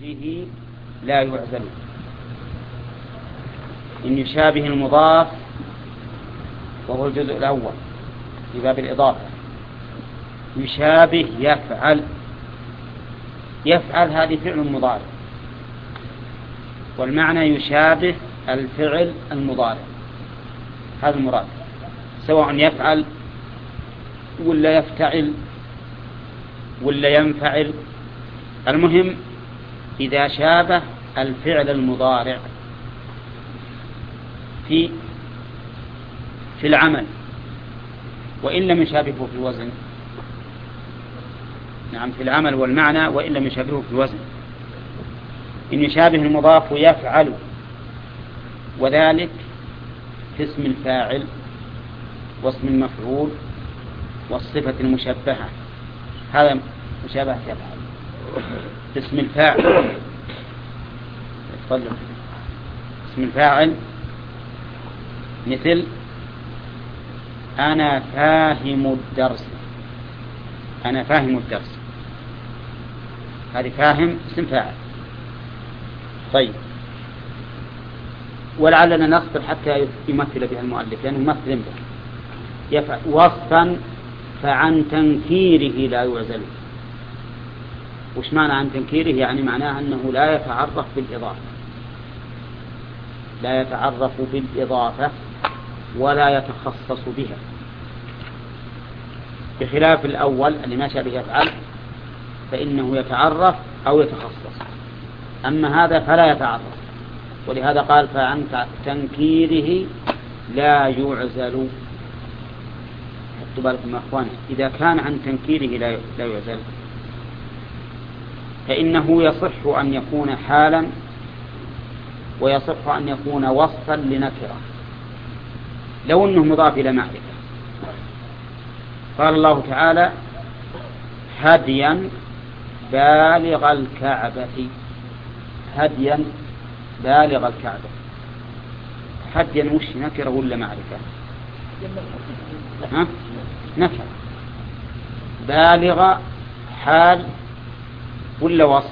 تنكيره لا يعزل. إن يشابه المضاف وهو الجزء الأول في باب الإضافة، يشابه يفعل. يفعل هذه فعل مضارع، والمعنى يشابه الفعل المضارع، هذا المراد، سواء يفعل ولا يفتعل ولا ينفعل، المهم إذا شابه الفعل المضارع في العمل وإن لم يشابهه في الوزن. نعم، في العمل والمعنى وإن لم يشابهه في الوزن. إن يشابه المضاف يفعل، وذلك في اسم الفاعل واسم المفعول والصفة المشبهة، هذا مشابهة يفعل. اسم الفاعل، اسم الفاعل مثل أنا فاهم الدرس. أنا فاهم الدرس، هذه فاهم اسم فاعل. طيب، ولعلنا نصبر حتى يمثل بها المؤلف، لأنه يمثل به. يفعل وصفا فعن تنكيره لا يعزل. وش معنى عن تنكيره؟ يعني معناه أنه لا يتعرف بالإضافة، لا يتعرف بالإضافة ولا يتخصص بها، بخلاف الأول اللي ما شابه يفعل فإنه يتعرف أو يتخصص، أما هذا فلا يتعرف. ولهذا قال فعن تنكيره لا يعزل. حطوا بالكم يا أخوان، إذا كان عن تنكيره لا يعزل فإنه يصح أن يكون حالا ويصح أن يكون وصفا لنكرة، لو أنه مضاف إلى معرفة. قال الله تعالى هديا بالغ الكعبة. هديا بالغ الكعبة، هديا وش نكرة ولا معرفة؟ نكرة. بالغ حال ولا وصف؟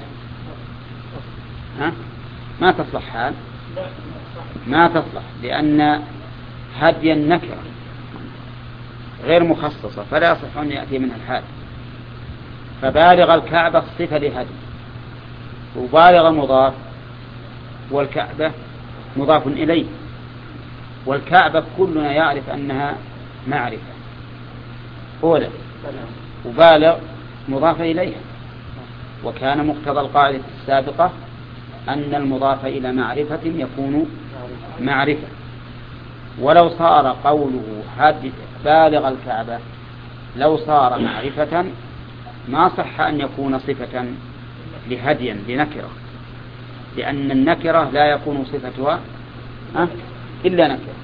ما تصلح حال، ما تصلح، لأن هديا نكرة غير مخصصة فلا يصح أن يأتي منها الحال. فبالغ الكعبة صفة لهدي، وبالغ مضاف، والكعبة مضاف إليه، والكعبة كلنا يعرف أنها معرفة أولا، وبالغ مضاف إليها. وكان مقتضى القاعدة السابقة أن المضاف إلى معرفة يكون معرفة. ولو صار قوله بالغ الكعبة لو صار معرفة ما صح أن يكون صفة لهديا لنكرة، لأن النكرة لا يكون صفتها إلا نكرة.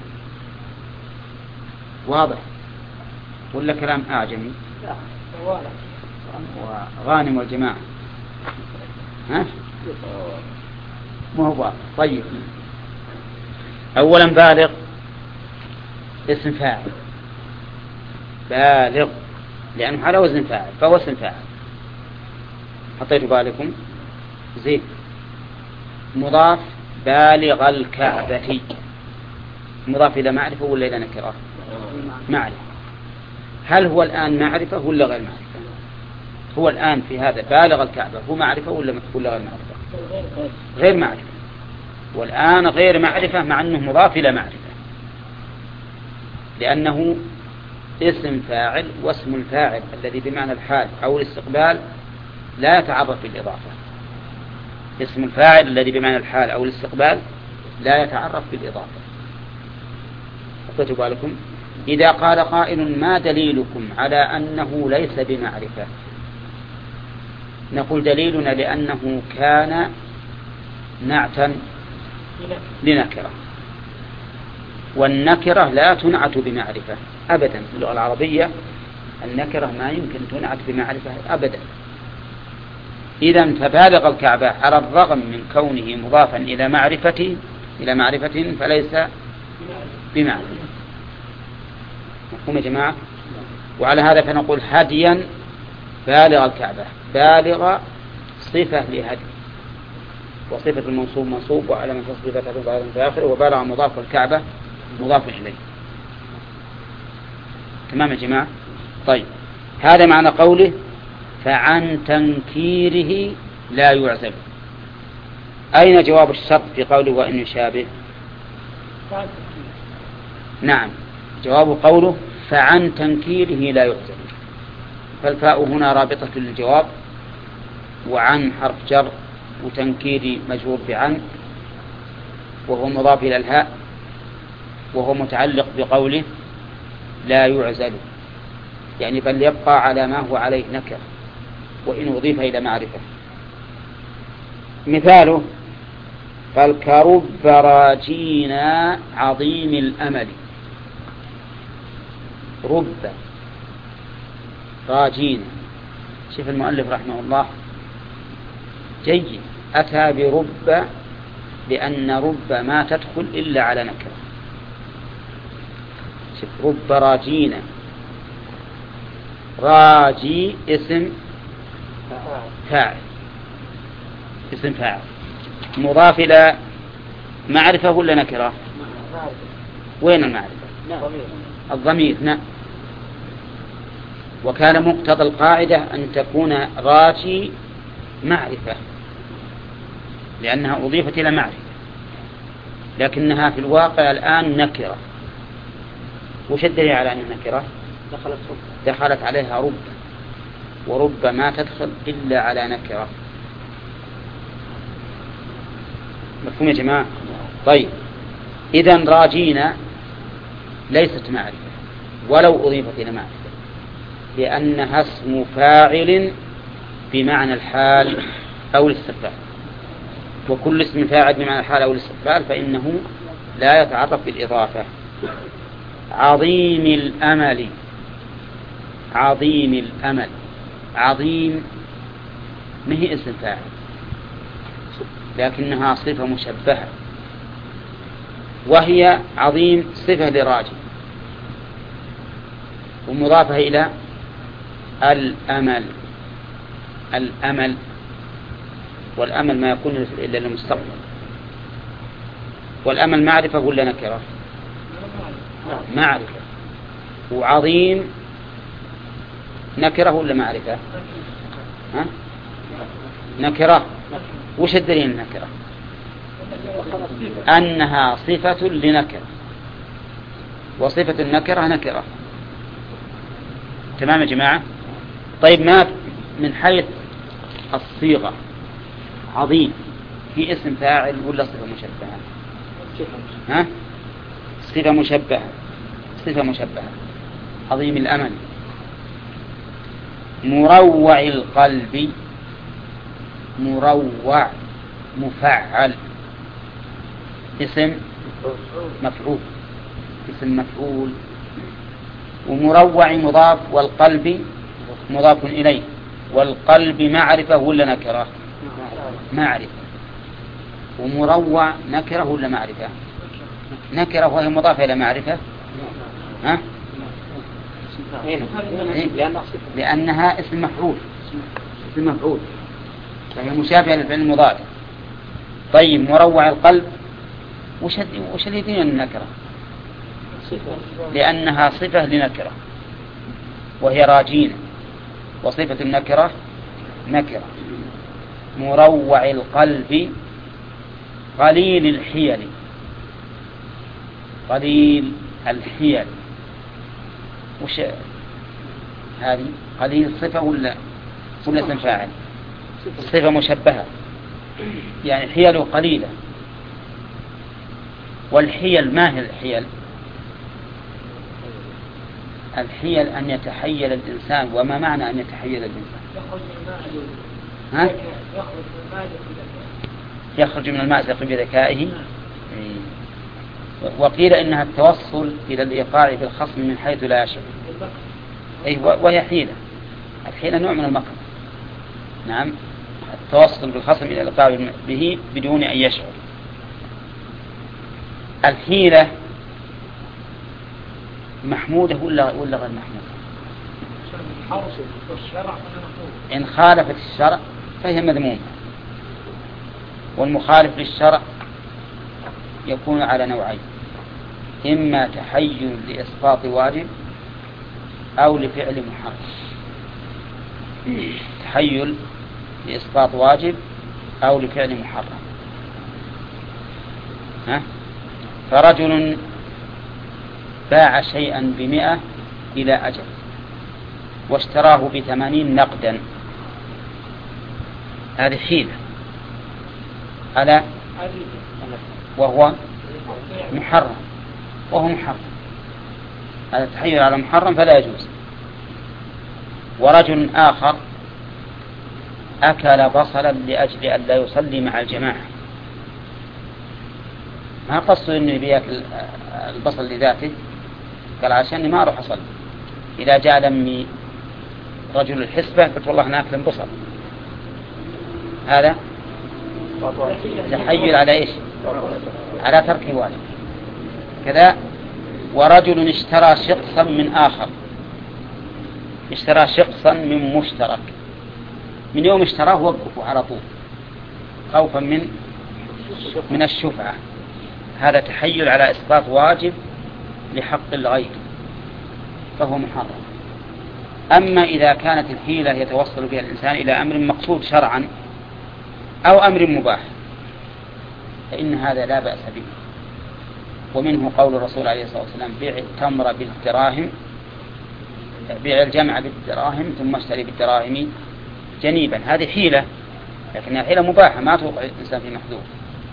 واضح ولا كلام أعجمي؟ وغانم والجماعة ما هو واضح. طيب، أولا بالغ اسم فاعل، بالغ لأنه على وزن فاعل فهو اسم فاعل. حطيتوا بالكم؟ زين. مضاف بالغ الكعبة، مضاف إلى معرفة ولا إلى نكرة؟ معرفة. هل هو الآن معرفة ولا غير معرفة؟ هو الآن في هذا بالغ الكعبة هو معرفة ولا غير معرفة؟ غير معرفة. والآن غير معرفة مع أنه مضاف إلى معرفة، لأنه اسم فاعل، واسم الفاعل الذي بمعنى الحال أو الاستقبال لا يتعرف بالإضافة. اسم الفاعل الذي بمعنى الحال أو الاستقبال لا يتعرف بالإضافة. أخذتوا بالكم؟ إذا قال قائل ما دليلكم على أنه ليس بمعرفة؟ نقول دليلنا لأنه كان نعتا لنكرة، والنكرة لا تنعت بمعرفة أبدا. في اللغة العربية النكرة ما يمكن تنعت بمعرفة أبدا. إذن فبالغ الكعبة على الرغم من كونه مضافا إلى معرفة فليس بمعرفة. مفهوم يا جماعة؟ وعلى هذا فنقول هديا بالغ الكعبة، بالغ صفة لهدي، وصفة المنصوب منصوب وعلى من تصريف فتحة ظاهرة في آخره وبالغ مضاف والكعبة مضاف إليه. تمام يا جماعة؟ طيب هذا معنى قوله فعن تنكيره لا يعزب. أين جواب الشرط في قوله وإن يشابه؟ نعم جواب قوله فعن تنكيره لا يعزب، فالفاء هنا رابطة للجواب، وعن حرف جر وتنكير مجرور بعن وهو مضاف إلى الهاء وهو متعلق بقوله لا يعزل، يعني بل يبقى على ما هو عليه نكر وإن أضيف إلى معرفة. مثاله قال كرب راجينا عظيم الأمل. رب راجينا، شوف المؤلف رحمه الله جيد، أتى برب لأن رب ما تدخل إلا على نكرة. شوف رب راجينا، راجي اسم فاعل، اسم فاعل مضاف إلى معرفة ولا نكرة؟ وين المعرفة؟ الضمير. نعم. وكان مقتضى القاعدة أن تكون راجي معرفة لأنها أضيفت إلى معرفة، لكنها في الواقع الآن نكرة. وش الدليل على أن النكرة؟ دخلت عليها رب، ورب ما تدخل إلا على نكرة. مفهوم يا جماعة؟ طيب إذن راجينا ليست معرفة ولو أضيفت إلى معرفة، لأنها اسم فاعل بمعنى الحال أو الاستقبال، وكل اسم فاعل بمعنى الحال أو الاستقبال فإنه لا يتعرف بالإضافة. عظيم الأمل، عظيم الأمل، عظيم ما هي اسم فاعل لكنها صفة مشبهة، وهي عظيم صفة لراجي ومضافة إلى الأمل. الأمل، والأمل ما يكون إلا للمستقبل. والأمل معرفة ولا نكرة؟ معرفة. وعظيم نكرة ولا معرفة؟ ها؟ نكرة. وش الدليل النكرة؟ أنها صفة لنكرة، وصفة النكرة نكرة. تمام يا جماعة؟ طيب ما من حيث الصيغة عظيم في اسم فاعل ولا صفة مشبهة؟ ها؟ صفة مشبهة، صفة مشبهة. عظيم الأمل. مروع القلب، مروع مفعل اسم مفعول، اسم مفعول. ومروع مضاف والقلب مضاف إليه. والقلب معرفة ولا نكرة؟ معرفة. ومروع نكرة ولا معرفة؟ نكرة وهي مضافة إلى معرفة. ها؟ لأنها اسم مفعول، اسم مفعول فهي مشابهة للفعل المضارع. طيب مروع القلب وش اللي يدين النكرة؟ لأنها صفة لنكرة وهي راجينة، وصفة النكرة نكرة. مروع القلب قليل الحيل، قليل الحيل. وش هذه؟ قليل صفة ولا اسم فاعل؟ صفة مشبهة، يعني حيل قليلة. والحيل ما هي الحيل؟ الحيل أن يتحيل الإنسان. وما معنى أن يتحيل الإنسان؟ ها؟ يخرج من المأزق بذكائه. وقيل إنها التوصل إلى الإيقاع بالخصم من حيث لا يشعر. وهي حيلة. الحيلة نوع من المكر. نعم، التوصل بالخصم إلى الإيقاع به بدون أن يشعر. الحيلة محمودة ولا غير محمودة؟ إن خالفت الشرع فهي مذمومة، والمخالف للشرع يكون على نوعين: إما تحيل لإسقاط واجب أو لفعل محرم. تحيل لإسقاط واجب أو لفعل محرم. فرجل باع شيئا ب100 إلى أجل واشتراه ب80 نقدا، هذه حيلة على وهو محرم، هذا تحيل على محرم فلا يجوز. ورجل آخر أكل بصلا لأجل أن لا يصلي مع الجماعة، ما قصده إنه بيأكل البصل لذاته، قال عشان ما أروح أصلي. إذا جاء لمي رجل الحسبة قلت والله ناكل بصل، هذا تحيل على إيش؟ على ترك واجب كذا. ورجل اشترى شقصا من آخر، اشترى شقصا من مشترك، من يوم اشتراه وقفه على طول خوفا من الشفعة، هذا تحيل على إسقاط واجب لحق الغير فهو محرم. أما إذا كانت الحيلة يتوصل بها الإنسان إلى أمر مقصود شرعا أو أمر مباح فإن هذا لا بأس به. ومنه قول الرسول عليه الصلاة والسلام: بيع التمر بالدراهم، بيع الجمع بالدراهم ثم اشتري بالدراهم جنيبا. هذه حيلة لكنها حيلة مباحة ما توقع الإنسان في محذور.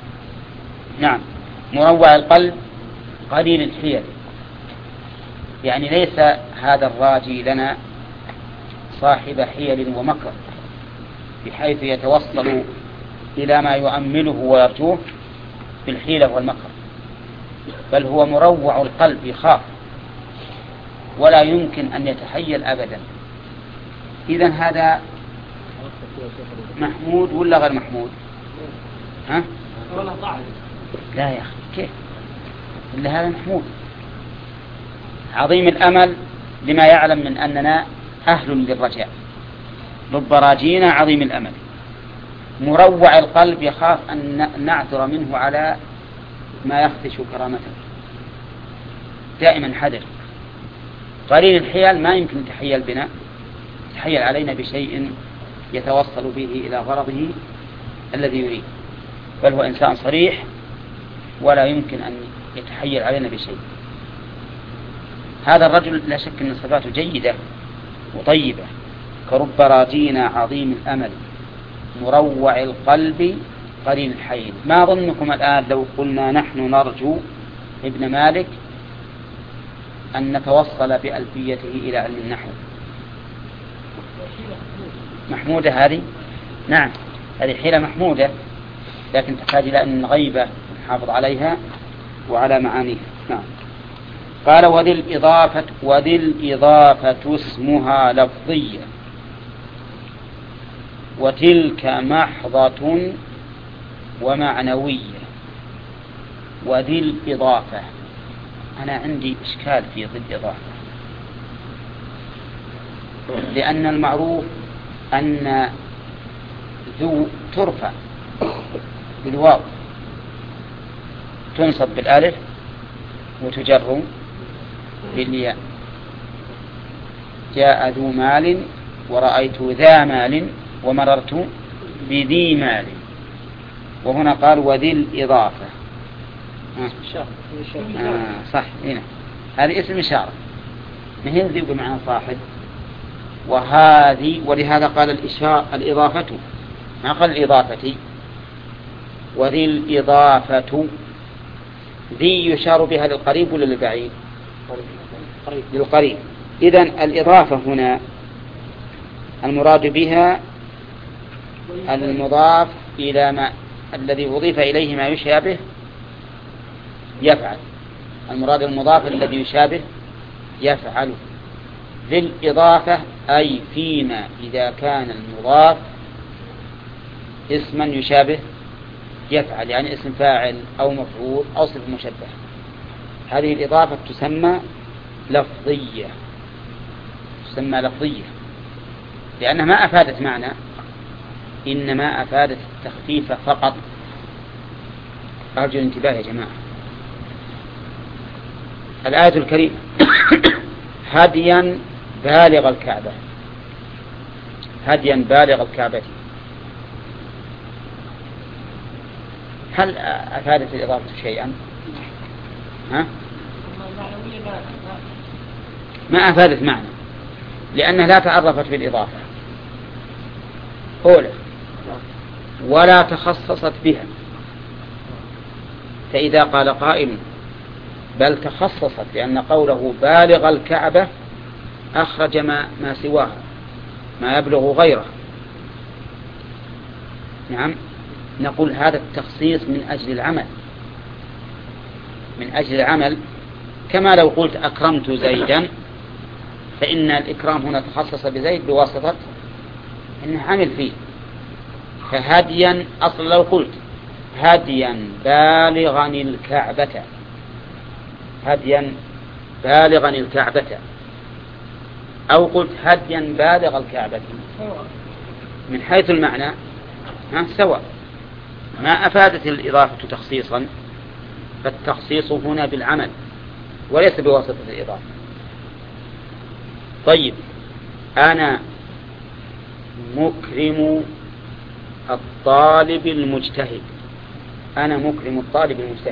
نعم. مروع القلب قليل الحيل، يعني ليس هذا الراجي لنا صاحب حيل ومكر بحيث يتوصل إلى ما يؤمله ويرجوه بالحيلة والمكر، بل هو مروع القلب يخاف ولا يمكن أن يتحيل أبدا. إذن هذا محمود ولا غير محمود؟ لا يا أخي كيف إلا هذا محمود عظيم الأمل لما يعلم من أننا أهل للرجاء، رب راجينا عظيم الأمل. مروع القلب يخاف أن نعثر منه على ما يخدش كرامته، دائما حذر. قليل الحيل ما يمكن تحيل بنا، تحيل علينا بشيء يتوصل به إلى غرضه الذي يريد، بل هو إنسان صريح ولا يمكن أن يتحيل علينا بشيء. هذا الرجل لا شك أن صفاته جيدة وطيبة، كرب راجينا عظيم الأمل مروع القلب قليل الحيل. ما ظنكم الآن لو قلنا نحن نرجو ابن مالك أن نتوصل بألفيته إلى علم النحو؟ محمودة هذه؟ نعم هذه حيلة محمودة، لكن تحتاج إلى أن نغيبة نحافظ عليها وعلى معانيها. نعم. قال: وذي الإضافة اسمها لفظية وتلك محضة ومعنوية. وذي الإضافة، أنا عندي إشكال في ذي الإضافة، لأن المعروف أن ذو ترفع بالواو، تنصب بالالف وتجر بالياء. جاء ذو مال ورأيت ذا مال ومررت بذي مال. وهنا قال وذي الإضافة. صح هنا هذه اسم إشارة، مهن ذي بمعنى صاحب، وهذه ولهذا قال الإضافة ما قال الإضافة. وذي الإضافة ذي يشار بها للقريب ولا للبعيد؟ للقريب. إذن الإضافة هنا المراد بها المضاف إلى ما الذي أضيف إليه ما يشابه يفعل. المراد المضاف الذي يشابه يفعل. ذي الإضافة أي فيما إذا كان المضاف اسما يشابه يفعل، يعني اسم فاعل أو مفعول أو صفة مشبه. هذه الإضافة تسمى لفظية، تسمى لفظية لأنها ما أفادت معنى، إنما أفادت التخفيف فقط أرجو الانتباه يا جماعة. الآية الكريمة هديا بالغ الكعبة، هديا بالغ الكعبة، هل أفادت الإضافة شيئا؟ ها؟ ما أفادت معنى، لأنها لا تعرفت بالإضافة أولا ولا تخصصت بها. فإذا قال قائل بل تخصصت، لأن قوله بالغ الكعبة أخرج ما سواها، ما يبلغ غيره، نعم، نقول هذا التخصيص من أجل العمل، من أجل العمل، كما لو قلت أكرمت زيدا، فإن الإكرام هنا تخصص بزيد بواسطة إنه عمل فيه. فهديا أصلا لو قلت هديا بالغا الكعبة، هديا بالغا الكعبة، أو قلت هديا بالغ الكعبة، من حيث المعنى سواء، ما أفادت الإضافة تخصيصا، فالتخصيص هنا بالعمل وليس بواسطة الإضافة. طيب، أنا مكرم الطالب المجتهد، أنا مكرم الطالب المجتهد،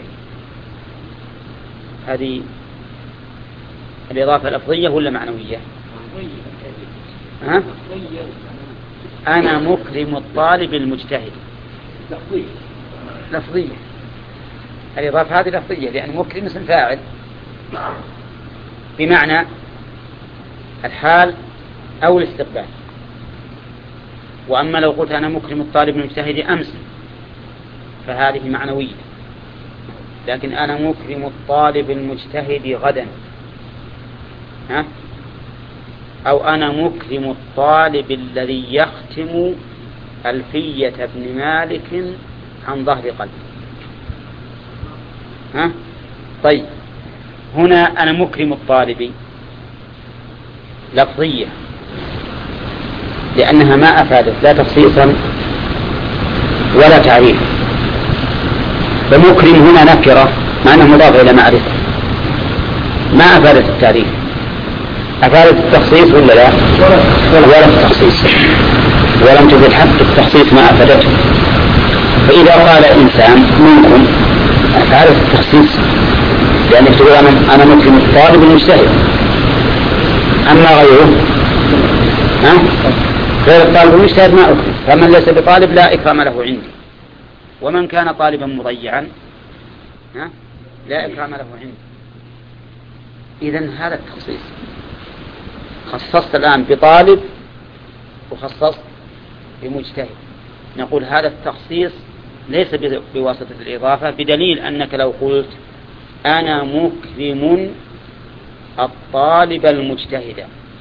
هذه الإضافة لفظية ولا معنوية؟ ها؟ أنا مكرم الطالب المجتهد لفظية، الإضافة هذه لفظية، لأن مكرم اسم فاعل بمعنى الحال أو الاستقبال. وأما لو قلت أنا مكرم الطالب المجتهد أمس فهذه معنوية، لكن أنا مكرم الطالب المجتهد غدا، ها؟ أو أنا مكرم الطالب الذي يختم ألفية ابن مالك عن ظهر قلب، ها؟ طيب، هنا أنا مكرم الطالب لفظية، لأنها ما أفادت لا تخصيصا ولا تعريف. فمكرم هنا نكرة مع أنه مضاف إلى معرفة، ما أفادت التعريف، أفادت التخصيص ولا لا؟ ولا التخصيص، ولم تفد حتى التخصيص ما أفادته. فإذا قال إنسان منكم أفادت التخصيص، لأن يقول أنا مكرم الطالب المجتهد. أما غيره غير الطالب المجتهد ما أكرم، فمن ليس بطالب لا إكرام له عندي، ومن كان طالبا مضيعا لا إكرام له عندي. إذن هذا التخصيص، خصصت الآن بطالب وخصصت بمجتهد، نقول هذا التخصيص ليس بواسطة الإضافة، بدليل أنك لو قلت أنا مكرم الطالب المجتهد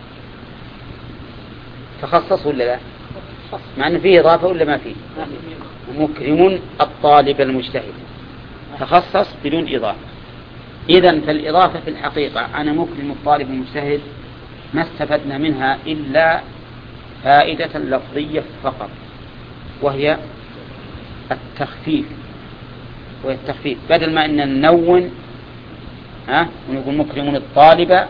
تخصص ولا لا؟ مع أن فيه إضافة ولا ما فيه؟ مكرم الطالب المجتهد تخصص بدون إضافة. إذن فالإضافة في الحقيقة أنا مكرم الطالب المجتهد ما استفدنا منها إلا فائدة لفظية فقط، وهي التخفيف، وهي التخفيف، بدل ما أن ننون ونقول مكرم الطالب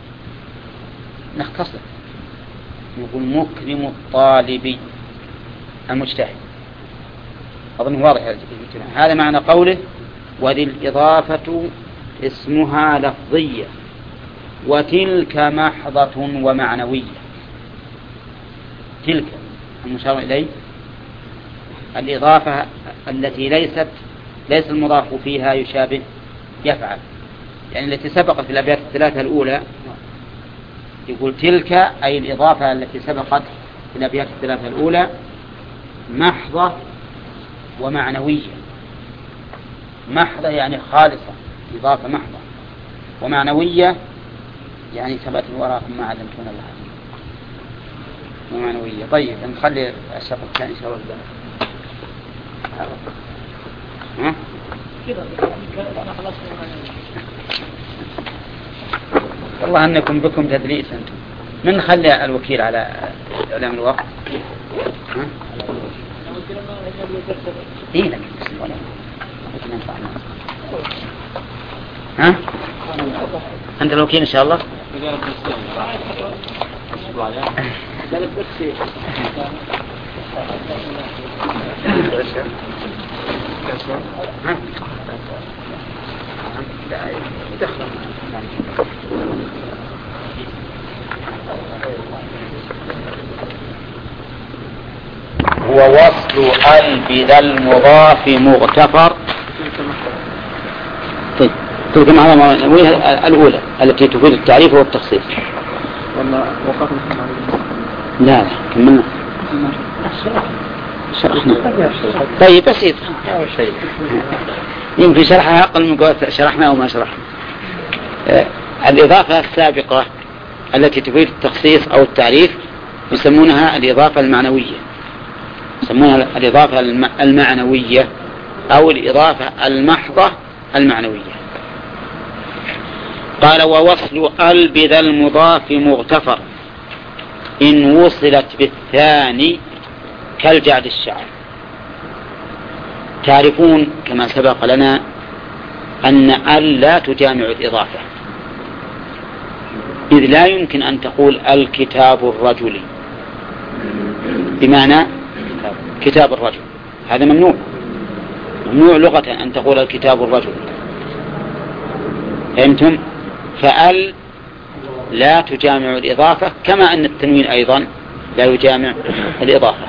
نختصر نقول مكرم الطالب المجتهد. أظن واضح هذا معنى قوله وذي الإضافة اسمها لفظية وتلك محضة ومعنوية. تلك المشار إليه الإضافة التي ليس المضاف فيها يشابه يفعل، يعني التي سبقت في الأبيات الثلاثة الأولى، يقول تلك أي الإضافة التي سبقت في الأبيات الثلاثة الأولى محضة ومعنوية. محضة يعني خالصة، إضافة محضة، ومعنوية يعني ثبت وراكم ما علمتون الله ومعنوية. طيب نخلي الشرط الثاني إن شاء الله. والله أنكم بكم تدليس أنتم. من نخلي الوكيل على إعلام الوقت؟ إيه لك ننفع الناس. ها؟ أنت الوكيل إن شاء الله. هو وصل بذا المضاف مغتفر. طيب تلك الأولى التي تفيد التعريف والتخصيص. لا كملنا شرحنا. طيب بسيط يمكن شرحها أقل من قوة شرحنا أو ما شرحنا. الإضافة السابقة التي تفيد التخصيص أو التعريف يسمونها الإضافة المعنوية، يسمونها الإضافة المعنوية أو الإضافة المحضة المعنوية. قال ووصل بذا المضاف مغتفر إن وصلت بالثاني كالجعد الشعر. تعرفون كما سبق لنا أن لا تجامع الإضافة، إذ لا يمكن أن تقول الكتاب الرجلي بمعنى كتاب الرجل، هذا ممنوع لغة أن تقول الكتاب الرجل. فهمتم؟ فأل لا تجامع الإضافة كما أن التنوين أيضا لا يجامع الإضافة.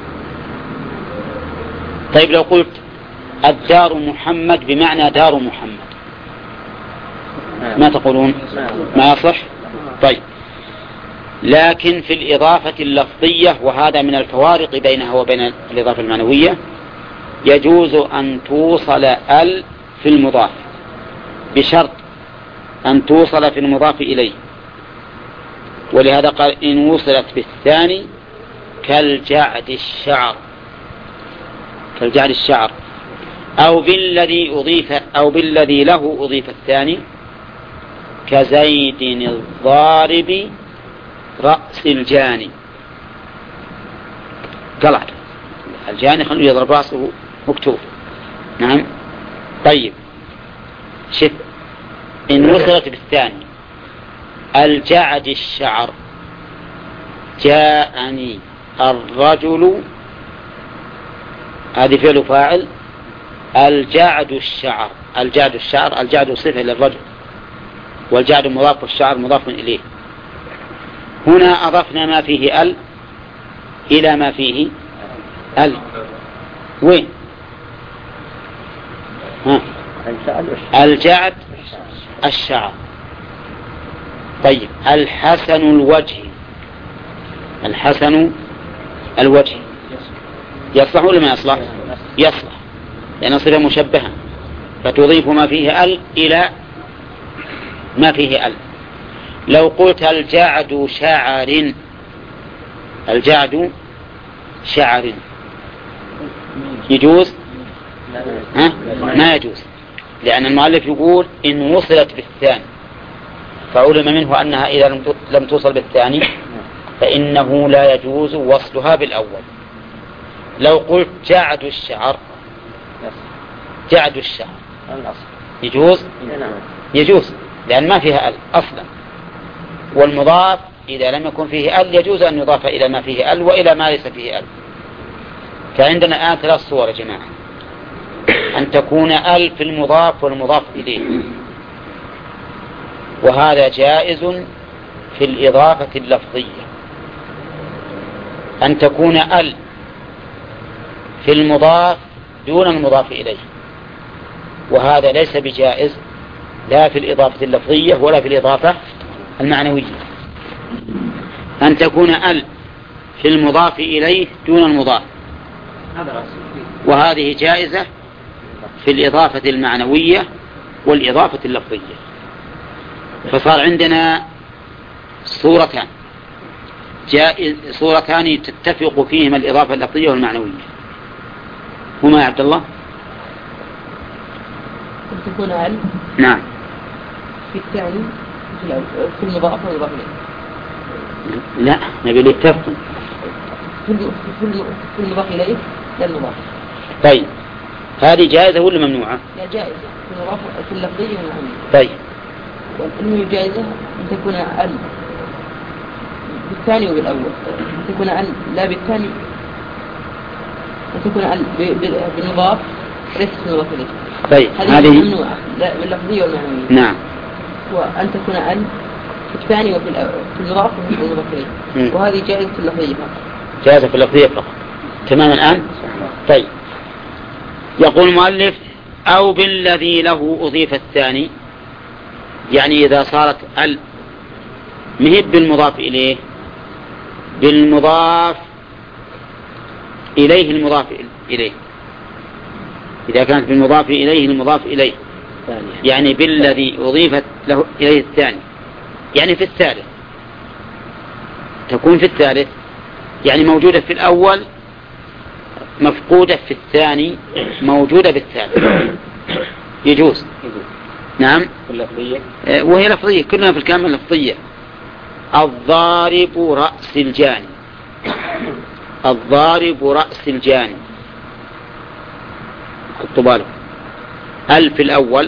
طيب لو قلت الدار محمد بمعنى دار محمد ما تقولون؟ ما يصح. طيب لكن في الإضافة اللفظية، وهذا من الفوارق بينها وبين الإضافة المعنوية، يجوز أن توصل ال في المضاف بشرط أن توصل في المضاف إليه، ولهذا قال إن وصلت بالثاني كالجعد الشعر أو بالذي له أضيف الثاني كزيد الضارب رأس الجاني. قلع الجاني خلوه يضرب رأسه مكتوب. نعم. طيب شف إن وصلت بالثاني الجعد الشعر جاءني الرجل، هذه فعل فاعل. الجعد الشعر الجعد صفة للرجل، والجعد مضاف والشعر مضاف إليه. هنا أضفنا ما فيه ال إلى ما فيه ال. وين؟ الجعد الشعر. طيب الحسن الوجه يصلح ولا ما يصلح؟ يصلح لأن صفة مشبهة، فتضيف ما فيه ال إلى ما فيه ال. لو قلت الجعد شعر يجوز؟ ما يجوز، لأن المؤلف يقول إن وصلت بالثاني، فعلم منه أنها إذا لم توصل بالثاني فإنه لا يجوز وصلها بالأول. لو قلت جعد الشعر يجوز لأن ما فيها ال أصلا، والمضاف إذا لم يكن فيه ال يجوز أن يضاف إلى ما فيه ال وإلى ما ليس فيه ال. فعندنا الآن 3 صور يا جماعة: أن تكون ال في المضاف والمضاف إليه، وهذا جائز في الإضافة اللفظية. أن تكون ال في المضاف دون المضاف إليه، وهذا ليس بجائز لا في الإضافة اللفظية ولا في الإضافة المعنوية. أن تكون ال في المضاف إليه دون المضاف، وهذه جائزة في الإضافة المعنوية والإضافة اللفظية. فصار عندنا صورتان تتفق فيهما الإضافة اللفظية والمعنوية. هما يا عبد الله؟ تكون ال نعم في الثاني في المضاف والمضاف إليه. لا نبي في المضاف إليه لا المضاف. طيب هذه جائزة ولا ممنوعة؟ لا جائزة في اللفظية والمعنوية. طيب. والعلمية جائزة أن تكون ال بالثاني وبالأول، أن تكون ال لا بالثاني، أن تكون ال بالمضاف ليس بالمضاف إليه. طيب هذه ممنوعة لا باللفظية والمعنوية. نعم. وأن تكون ال في الثاني وفي المضاف والمضاف إليه، وهذه جائزة في اللفظية فقط. جائزة في اللفظية فقط. تمام الآن. طيب يقول المؤلف أو بالذي له أضيف الثاني، يعني إذا صارت ال مهب بالمضاف إليه، بالمضاف إليه المضاف إليه، إذا كانت بالمضاف إليه المضاف إليه، يعني بالذي أضيفت له إليه الثاني، يعني في الثالث، تكون في الثالث، يعني موجودة في الأول مفقودة في الثاني موجودة بالثالث، يجوز. نعم. وهي لفظية، كلها في الكلام لفظية. الضارب رأس الجاني، الضارب رأس الجاني، خطوا بالكم، ال في الأول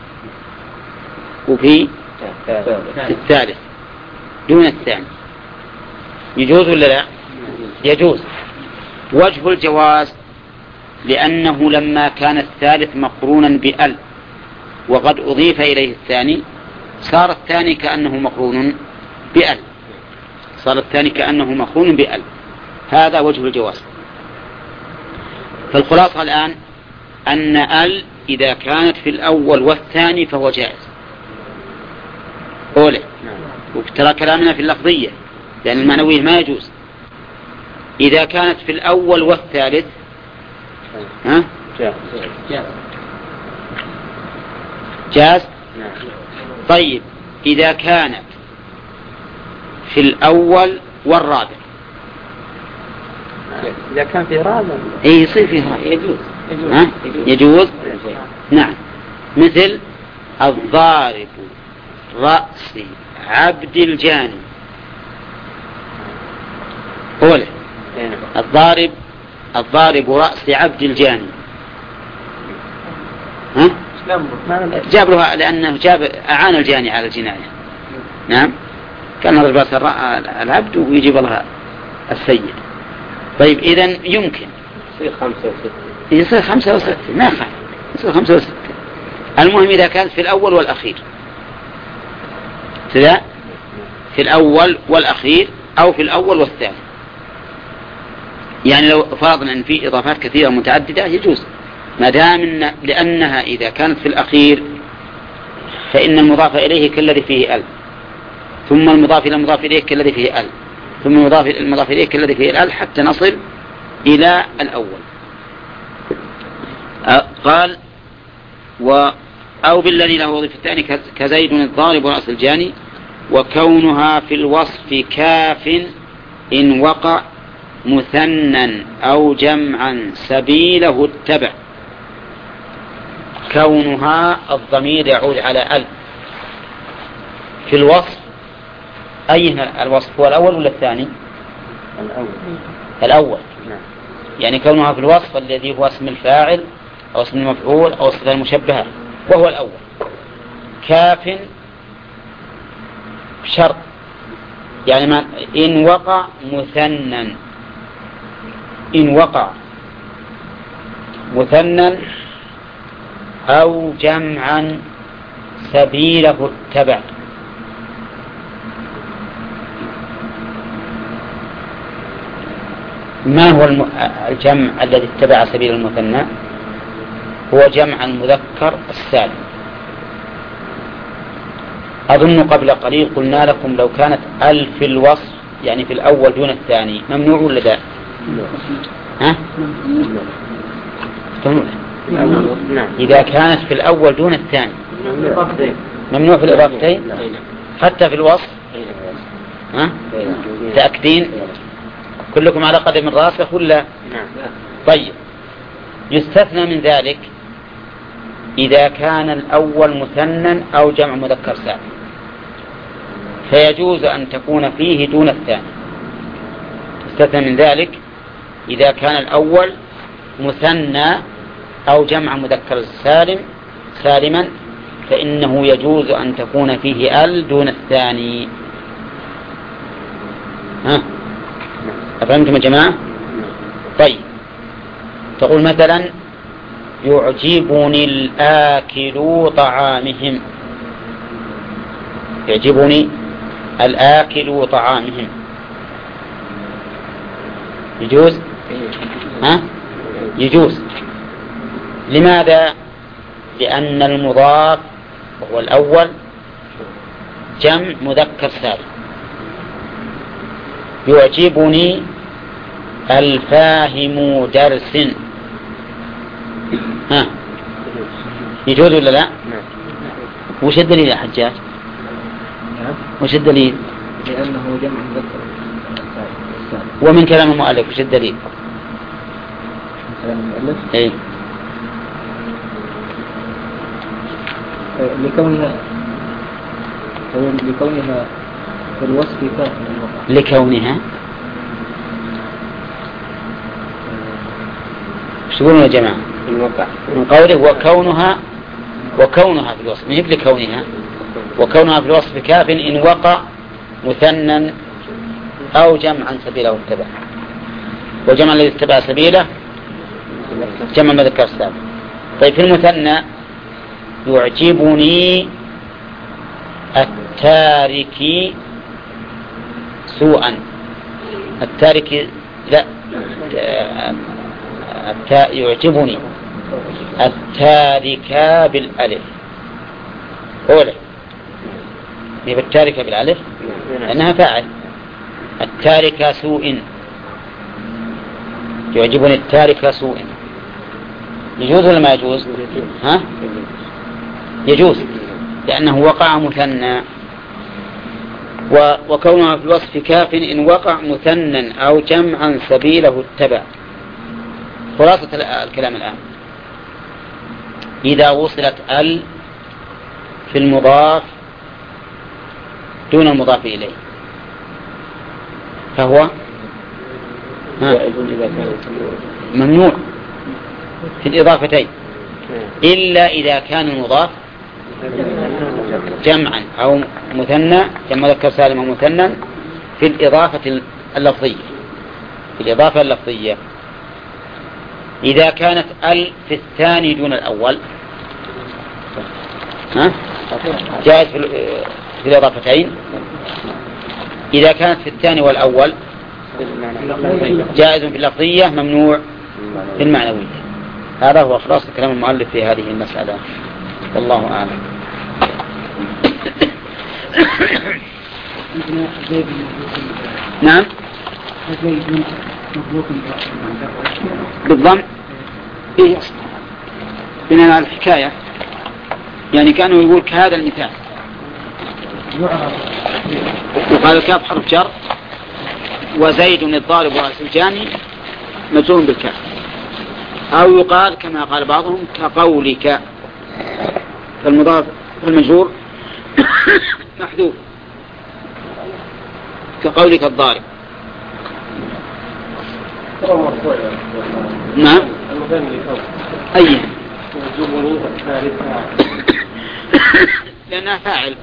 وفي الثالث دون الثاني، يجوز ولا لا؟ يجوز. وجه الجواز لأنه لما كان الثالث مقرونا بأل وقد أضيف إليه الثاني صار الثاني كأنه مقرون بأل، صار الثاني كأنه مقرون بأل، هذا وجه الجواز. فالخلاصة الآن أن ال إذا كانت في الأول والثاني فهو جائز. أولى وترى كلامنا في اللفظية لأن المعنوية ما يجوز. إذا كانت في الأول والثالث جاز. طيب إذا كانت في الأول والرابع، إذا كان في رابع يصير فيها يجوز. نعم. مثل الضارب رأس عبد الجاني، أولا الضارب رأس عبد الجاني، جاب له لأنه أعان الجاني على الجناية. نعم. كان هذا الباس العبد ويجيب لها السيد. طيب إذن يمكن يصير 5 و6 ما يخالف، يصير 5 و6. المهم إذا كانت في الأول والأخير، في الأول والأخير أو في الأول والثاني، يعني لو فرضنا أن في إضافات كثيرة متعددة يجوز ما دام لأنها إذا كانت في الأخير فإن المضاف إليه كالذي فيه ال، ثم المضاف إلى المضاف إليه كالذي فيه ال، ثم المضاف إليه كالذي فيه ال، حتى نصل إلى الأول. قال أو بالذي له وظيفة الثاني كزيد الضارب رأس الجاني، وكونها في الوصف كاف إن وقع مثنى أو جمعا سبيله اتبع. كونها الضمير يعود على ال في الوصف. أي الوصف هو الأول ولا الثاني؟ الأول. يعني كونها في الوصف الذي هو اسم الفاعل أو اسم المفعول أو الصفة المشبهة وهو الأول. كاف شرط، يعني ما إن وقع مثنى، إن وقع مثنى أو جمعا سبيله اتبع. ما هو الجمع الذي اتبع سبيل المثنى؟ هو جمع المذكر السالم. أظن قبل قليل قلنا لكم لو كانت ال في الوصف يعني في الأول دون الثاني ممنوع ولا لا؟ إذا كانت في الأول دون الثاني ممنوع في الإضافتين حتى في الوصف. تأكدين كلكم على قدم راسخ ولا؟ طيب يستثنى من ذلك إذا كان الأول مثنى أو جمع مذكر سالم، فيجوز أن تكون فيه دون الثاني. يستثنى من ذلك إذا كان الأول مثنى أو جمع مذكر سالما فإنه يجوز أن تكون فيه ال دون الثاني. أفهمتم يا جماعة؟ طيب، تقول مثلا يعجبني الآكل طعامهم، يعجبني الآكل طعامهم، يجوز؟ يجوز. لماذا؟ لأن المضاف وهو الأول جمع مذكر سالم. يعجبني الفاهم درس، يجوز ولا لا؟ وش الدليل يا حجاج؟ وش الدليل؟ لأنه جمع مذكر سالم. ومن كلام المؤلف وش الدليل؟ كلام المؤلف؟ ايه. لكونها في الوصف كاف من الوقع. لكونها ايش تقولون يا جماعة؟ الوقع من قوله وكونها في الوصف، مهب لكونها، وكونها في الوصف كاف إن وقع مثنى أو جمعا سبيله اتبع، وجمع الذي اتبع سبيله جمع مذكر سالم. طيب في المثنى يعجبني التارك سوءا، التارك لا، يعجبني التارك بالألف أولى، هي بالتارك بالألف لأنها فاعل. التارك سوء، يعجبني التارك سوء، يجوز ولا ما يجوز؟ يجوز لأنه وقع مثنى. وكونها في الوصف كاف إن وقع مثنى أو جمعا سبيله اتبع. خلاصة الكلام الآن، إذا وصلت ال في المضاف دون المضاف إليه فهو ممنوع في الإضافتين، إلا إذا كان المضاف جمعا أو مثنى، جمع مذكر سالم أو مثنى في الإضافة اللفظية، في الإضافة اللفظية. إذا كانت ال في الثاني دون الأول جائز في الإضافتين. إذا كانت في الثاني والأول جائز في اللفظية، ممنوع في المعنوية. هذا هو خلاصة كلام المؤلف في هذه المسألة، والله أعلم. نعم بالضم إيه بناء على الحكاية، يعني كانوا يقول كهذا المثال، وقال الكاف حرف جر وزيد الضارب رأس الجاني مجرور بالكاف، أو يقال كما قال بعضهم كقولك، فالمضاف المجرور محذوف كقولك الضارب. نعم أي لأنها فاعل.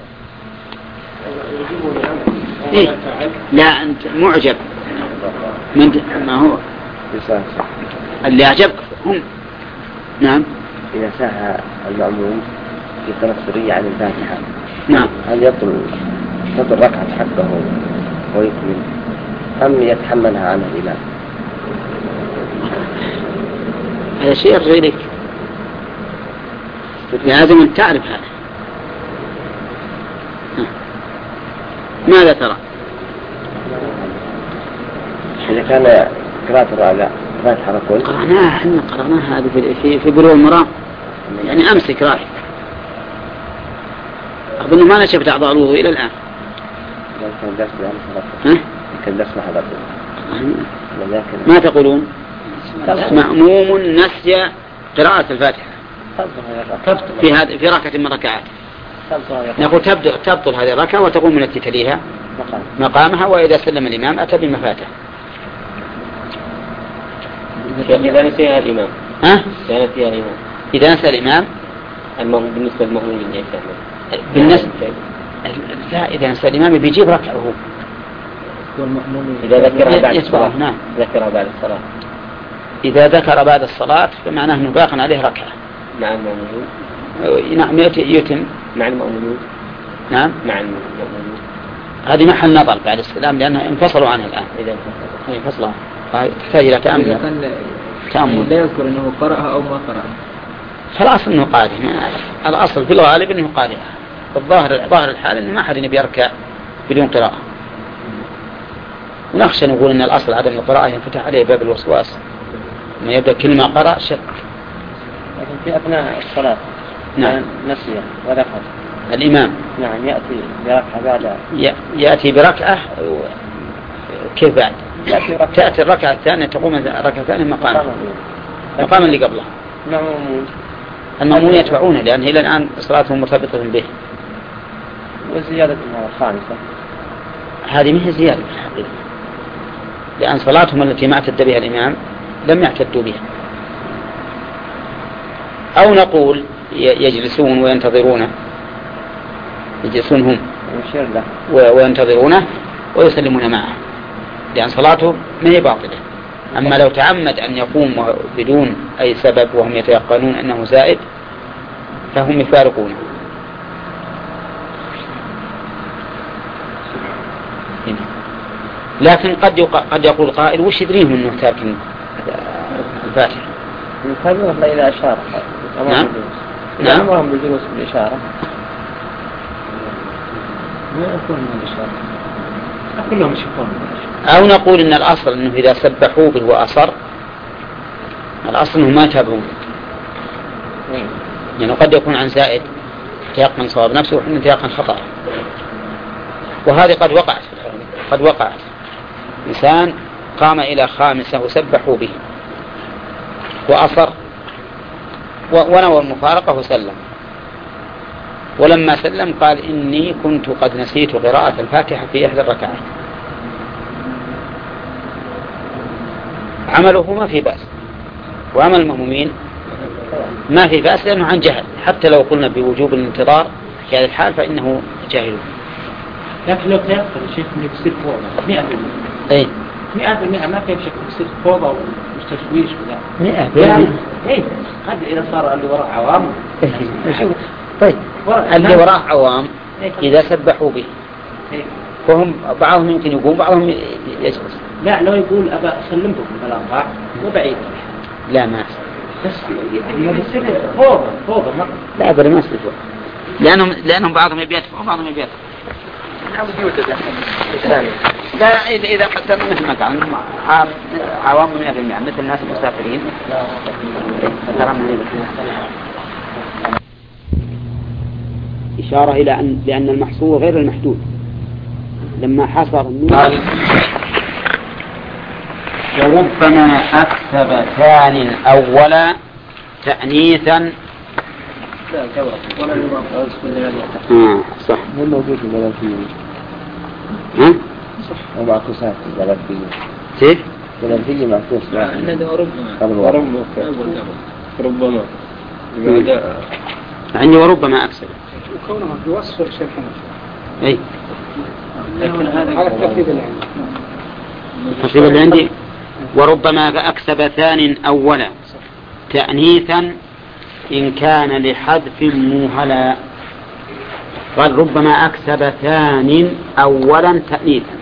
إيه؟ لا أنت معجب من ما هو اللي أعجبك هم. نعم إذا ساها المأموم في قراءة سرية عن الفاتحة، نعم، هل يبطل ركعة حقه ويكمل أم يتحملها عنه الإمام؟ هذا شيء غيرك، لازم أن تعرف هذا. ماذا ترى؟ إذا كان قراءة الفاتحة نقول قرأناها هذه في بلوغ المرام، يعني أمسك رايح أظن ما نشفت أعضاء الوضوء إلى الآن. كان درس ما حضرته. ما تقولون؟ مأموم نسي قراءة الفاتحة في ركعة من ركعات، نقول تبطل هذه الركعة وتقوم من تليها مقامها، وإذا سلم الإمام أتى بالمفاتح. إذا نسيها الإمام كان فيها الإمام. إذا نسى الإمام بالنسبة للمؤمنين إيش يعني؟ بالنسبة لا، إذا نسى الإمام بيجيب ركعة هو. إذا ذكرها بعد الصلاة. نعم. ذكرها بعد الصلاة. إذا ذكر بعد الصلاة فمعناه أنه باق عليه ركعة. مع المؤمنين. نعم يتم. مع المؤمنين. نعم. مع المؤمنين. هذه محل نظر بعد السلام لأنها انفصلوا عنها الآن. إذا انفصلوا. تحتاج إلى تأمل. لا يذكر أنه قرأها أو ما قرأها. فالأصل أنه قارئ. الأصل في الغالب أنه قارئ. ظاهر الحال أنه ما أحد يركع بدون قراءة. ونخشى نقول أن الأصل عدم القراءة ينفتح عليه باب الوسواس. ما يبدأ كلمة قرأ شك. لكن في أثناء الصلاة. نعم. نسي وذكر. الإمام. نعم يأتي بركعة بعد. يأتي بركعة. كيف بعد؟ تأتي الركعة الثانية تقوم ركعتان مقاما اللي قبلها. المأمون يتبعونه لأن إلى الآن صلاتهم مرتبطة به. وزيادة الخامسة. هذه مهي زيادة في الحقيقة. لأن صلاتهم التي ما اعتد بها الإمام لم يعتدوا بها. أو نقول يجلسون وينتظرونه. يجلسون هم وينتظرونه ويسلمون معه لأن صلاته ما هي باطلة. أما لو تعمد أن يقوم بدون أي سبب وهم يتيقنون أنه زائد فهم يفارقونه. لكن قد يقول قائل وش يدريهم أنه تارك الفاتحة؟ يفرق إذا أشار. نعم. نعم. أمرهم بالجلوس بالإشارة. ما يكون من الإشارة. كلهم يشوفون. أو نقول إن الأصل إنه إذا سبحوا به وأصر الأصل إنه ما تابعون. يعني قد يكون عن زائد تيقن صواب نفسه وحين تيقن خطأ. وهذه قد وقعت في الحرم. قد وقعت. إنسان قام إلى خامسة وسبحوا به وأصر ونوى المفارقة وسلم. ولما سلم قال إني كنت قد نسيت قراءة الفاتحة في إحدى الركعات. عمله ما في بأس وعمل المأمومين ما في بأس لأنه عن جهل. حتى لو قلنا بوجوب الانتظار في هذا الحال فإنه جاهل. لكن لو تيقن الشيخ انه يصير فوضى 100%. اي 100% ما في شك يصير فوضى وتشويش ولا 100%. اي قد اذا صار اللي وراء عوام. طيب اللي وراء عوام اذا سبحوا به فهم بعضهم يمكن يقوم بعضهم يجلس. لا لو يقول ابى اسلمكم بالاربع وبعيد. لا ما بس يعني يصير فوضى لا ابدا ما يصير لانهم بعضهم يبيتهم وبعضهم يبيتهم. لا إذا قدر مثل كان عوام 100% مثل الناس المسافرين إشارة إلى لأن المحصور غير المحدود لما حصر النور وربما أكسب ثاني أولا تأنيثا. صح مو موجود في البلدية. صح ومعكوسات في البلدية. كيف؟ البلدية معكوس. ربما عندي وربما أكسب. وكونها في وصف الشيخ حمد. أي. هذا الترتيب اللي عندي. الترتيب اللي عندي وربما أكسب ثان أولا تأنيثا إن كان لحذف موهلا. قال ربما أكسب ثان أولا تأنيثا.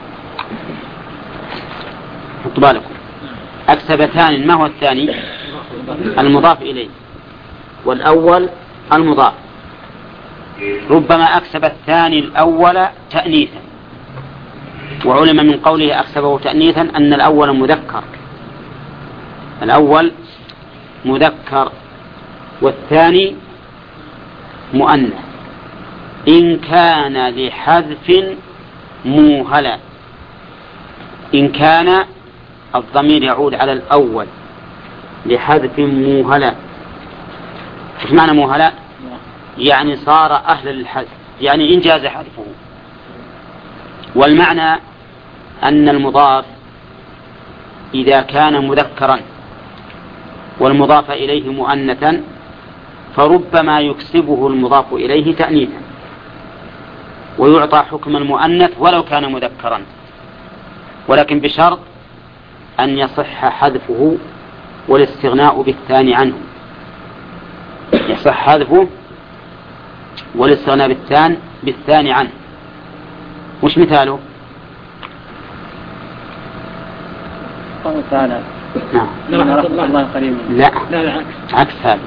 حطوا بالكم أكسب ثان ما هو الثاني؟ المضاف إليه والأول المضاف. ربما أكسب الثاني الأول تأنيثا. وعلم من قوله أكسبه تأنيثا أن الأول مذكر. الأول مذكر والثاني مؤنث إن كان لحذف موهلا. إن كان الضمير يعود على الأول لحذف موهلا. إيش معنى موهلا؟ يعني صار أهل للحذف يعني إن جاز حذفه. والمعنى أن المضاف إذا كان مذكرا والمضاف إليه مؤنثا فربما يكسبه المضاف إليه تأنيثا ويعطى حكم المؤنث ولو كان مذكرا، ولكن بشرط أن يصح حذفه والاستغناء بالثاني عنه. يصح حذفه والاستغناء بالثاني عنه. وش مثاله؟ قال تعالى نعم. الله قريب. لا عكس هذا.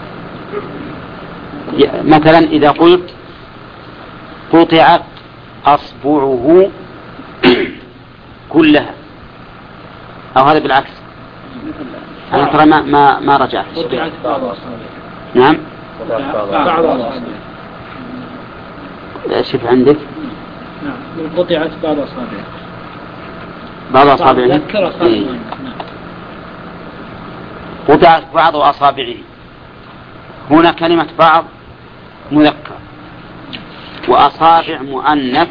مثلا إذا قلت قطعت أصبعه كلها، أو هذا بالعكس. أنا ترى ما رجعت. قطعت بعض أصابعه. نعم. بعض أصابعه. شوف عندك. نعم. قطعت بعض أصابعه. بعض أصابعه. ذكر أصابعه. قطعت بعض أصابعه. هنا كلمة بعض مذكر وأصابع مؤنث،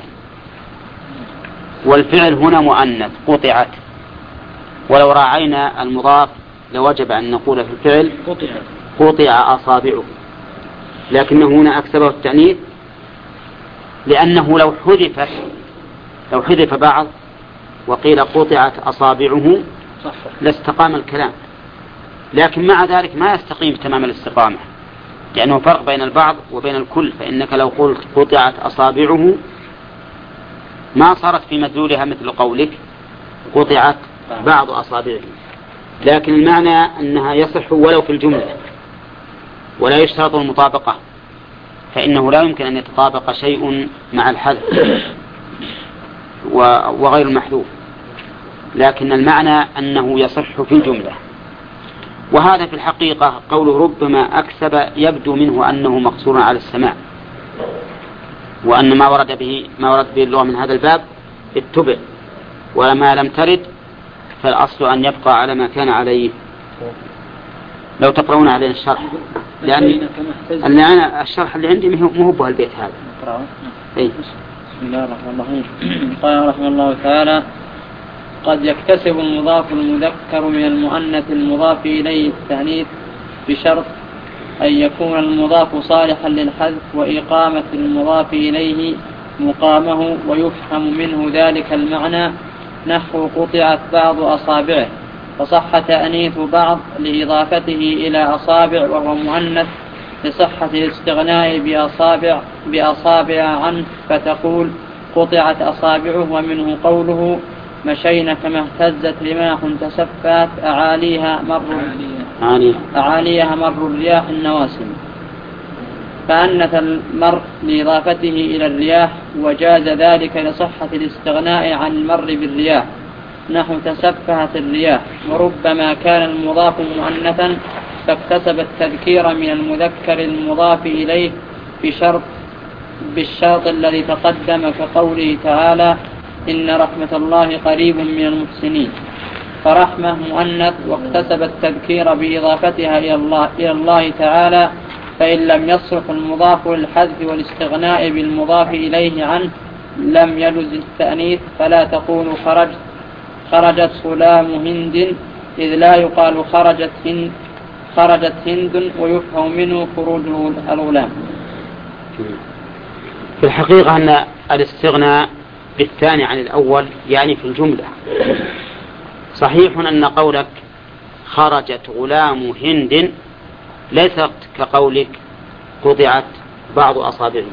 والفعل هنا مؤنث قطعت، ولو راعينا المضاف لوجب أن نقول في الفعل قطع أصابعه، لكنه هنا أكسبه التأنيث لأنه لو حذف بعض وقيل قطعت أصابعه لاستقام الكلام، لكن مع ذلك ما يستقيم تمام الاستقامة، لأنه فرق بين البعض وبين الكل. فإنك لو قلت قطعت أصابعه ما صارت في مدلولها مثل قولك قطعت بعض أصابعه، لكن المعنى أنها يصح ولو في الجملة، ولا يشترط المطابقة، فإنه لا يمكن أن يتطابق شيء مع الحذف وغير المحذوف، لكن المعنى أنه يصح في الجملة. وهذا في الحقيقة قوله ربما أكسب يبدو منه أنه مقصور على السماع، وأن ما ورد به اللغة من هذا الباب اتبع، وما لم ترد فالأصل أن يبقى على ما كان عليه. لو تقرؤون علينا الشرح، لأن أنا الشرح اللي عندي مو هو البيت هذا. بسم الله الرحمن الرحيم. قال رحمه الله تعالى: قد يكتسب المضاف المذكر من المؤنث المضاف إليه التأنيث بشرط أن يكون المضاف صالحا للحذف وإقامة المضاف إليه مقامه، ويفهم منه ذلك المعنى نحو قطعت بعض أصابعه، فصح تأنيث بعض لإضافته إلى أصابع وهو مؤنث لصحة الاستغناء بأصابع عنه، فتقول قطعت أصابعه. ومنه قوله مشينا كما اهتزت رماح تسفات أعاليها مر الرياح النواسم، فأنث المر لإضافته إلى الرياح، وجاز ذلك لصحة الاستغناء عن المر بالرياح نحو تسفهت الرياح. وربما كان المضاف مؤنثا فاكتسب التذكير من المذكر المضاف إليه بالشرط الذي تقدم، كقوله تعالى إن رحمة الله قريب من المحسنين، فرحمة مؤنث واكتسب التذكير بإضافتها إلى الله تعالى، فإن لم يصلح المضاف للحذف والاستغناء بالمضاف إليه عنه لم يجز التأنيث، فلا تقول خرجت غلام هند، إذ لا يقال خرجت هند، ويفهم منه خروج الغلام. في الحقيقة أن الاستغناء بالثاني عن الأول يعني في الجملة. صحيح أن قولك خرجت غلام هند ليس كقولك قطعت بعض أصابعه،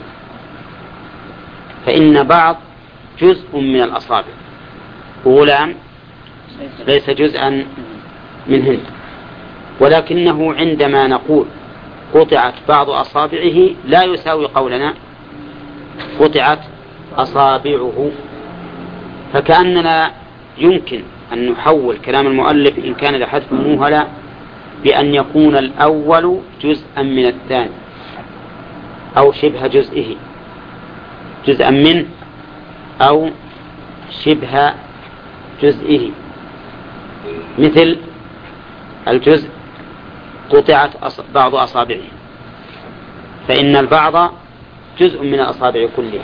فإن بعض جزء من الأصابع، وغلام ليس جزءا من هند، ولكنه عندما نقول قطعت بعض أصابعه لا يساوي قولنا قطعت أصابعه، فكأننا يمكن أن نحول كلام المؤلف إن كان لحذف موهلة بأن يكون الأول جزءا من الثاني أو شبه جزئه، جزءا منه أو شبه جزئه، مثل الجزء قطعت بعض أصابعه، فإن البعض جزء من الأصابع كلها.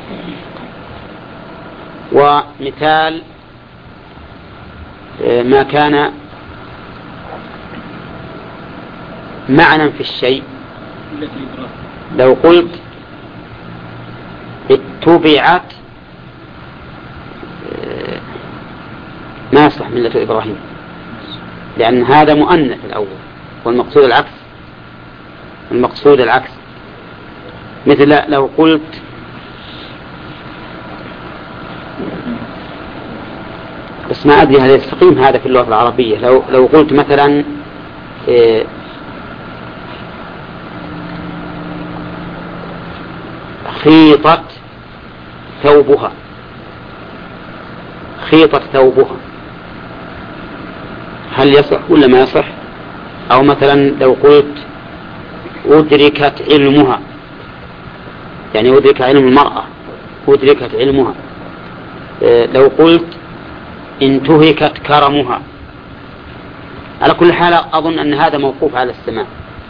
ومثال معنى في الشيء. لو قلت اتبعت ما يصلح ملة إبراهيم، لأن هذا مؤنث الأول والمقصود العكس. المقصود العكس. مثل لو قلت بس ما أدري هل يستقيم هذا في اللغة العربية. لو قلت مثلا خيطت ثوبها، خيطت ثوبها، هل يصح ولا ما يصح؟ أو مثلا لو قلت أدركت علمها، يعني أدرك علم المرأة، أدركت علمها. لو قلت انتهكت كرمها. على كل حال أظن أن هذا موقوف على السماع،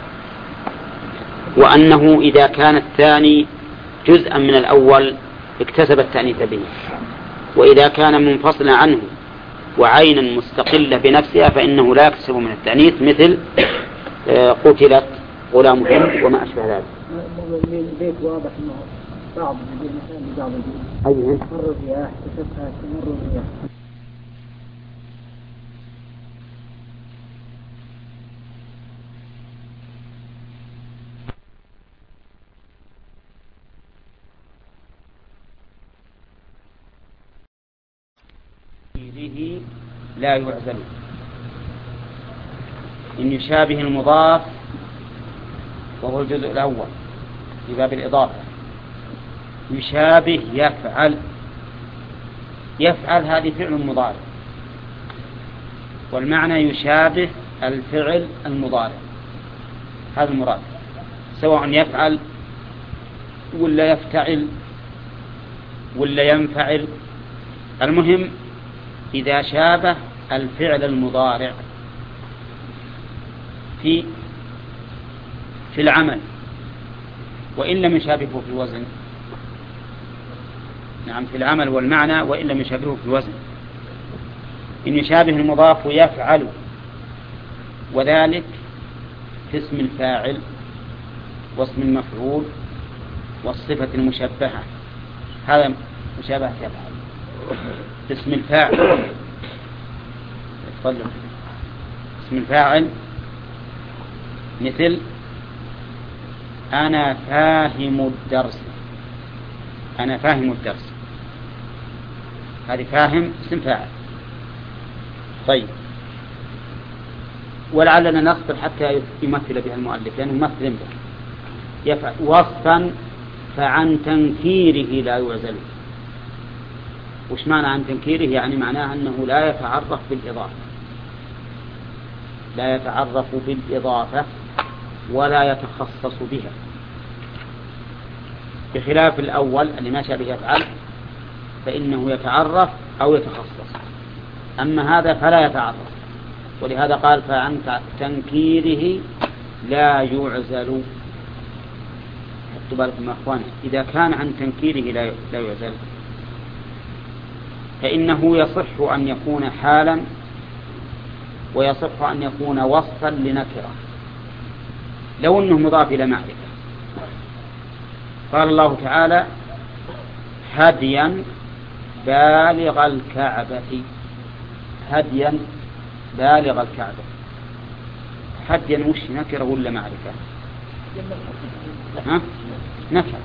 وأنه إذا كان الثاني جزءا من الأول اكتسب التأنيث به، وإذا كان منفصلا عنه وعينا مستقلة بنفسها فإنه لا يكتسب من التأنيث، مثل قتلت غلامهم وما أشبه ذلك. البيت واضح أنه بعض الإنسان ببعض البيت. أيوه. مر الرياح تشبه تمر الرياح. لا يعزل إن يشابه المضاف، وهو الجزء الأول في باب الإضافة. يشابه يفعل، يفعل هذه فعل مضارع، والمعنى يشابه الفعل المضارع، هذا المراد، سواء يفعل ولا يفتعل ولا ينفعل. المهم إذا شابه الفعل المضارع في العمل، وإن لم يشابهه في الوزن. نعم، في العمل والمعنى وإن لم يشابهه في الوزن. إن يشابه المضاف يفعل، وذلك في اسم الفاعل واسم المفعول والصفة المشبهة. هذا مشابهة يفعل في اسم الفاعل. تفضل. اسم الفاعل مثل أنا فاهم الدرس، أنا فاهم الدرس، هذه فاهم اسم فاعل. طيب، ولعلنا نصبر حتى يمثل بها المؤلف، لأنه يمثل به. يفعل وصفا فعن تنكيره لا يعزل. وش معنى عن تنكيره؟ يعني معناه أنه لا يتعرف بالإضافة، لا يتعرف بالإضافة ولا يتخصص بها، بخلاف الأول اللي ما شابه يفعل فإنه يتعرف أو يتخصص. أما هذا فلا يتعرف، ولهذا قال فعن تنكيره لا يعزل. حطوا بالكم يا أخوان، إذا كان عن تنكيره لا يعزل فإنه يصح أن يكون حالا، ويصح أن يكون وصفا لنكرة لو أنه مضاف إلى معرفة. قال الله تعالى هديا بالغ الكعبة، هديا بالغ الكعبة. هديا وش نكرة ولا معرفة؟ ها؟ نكرة.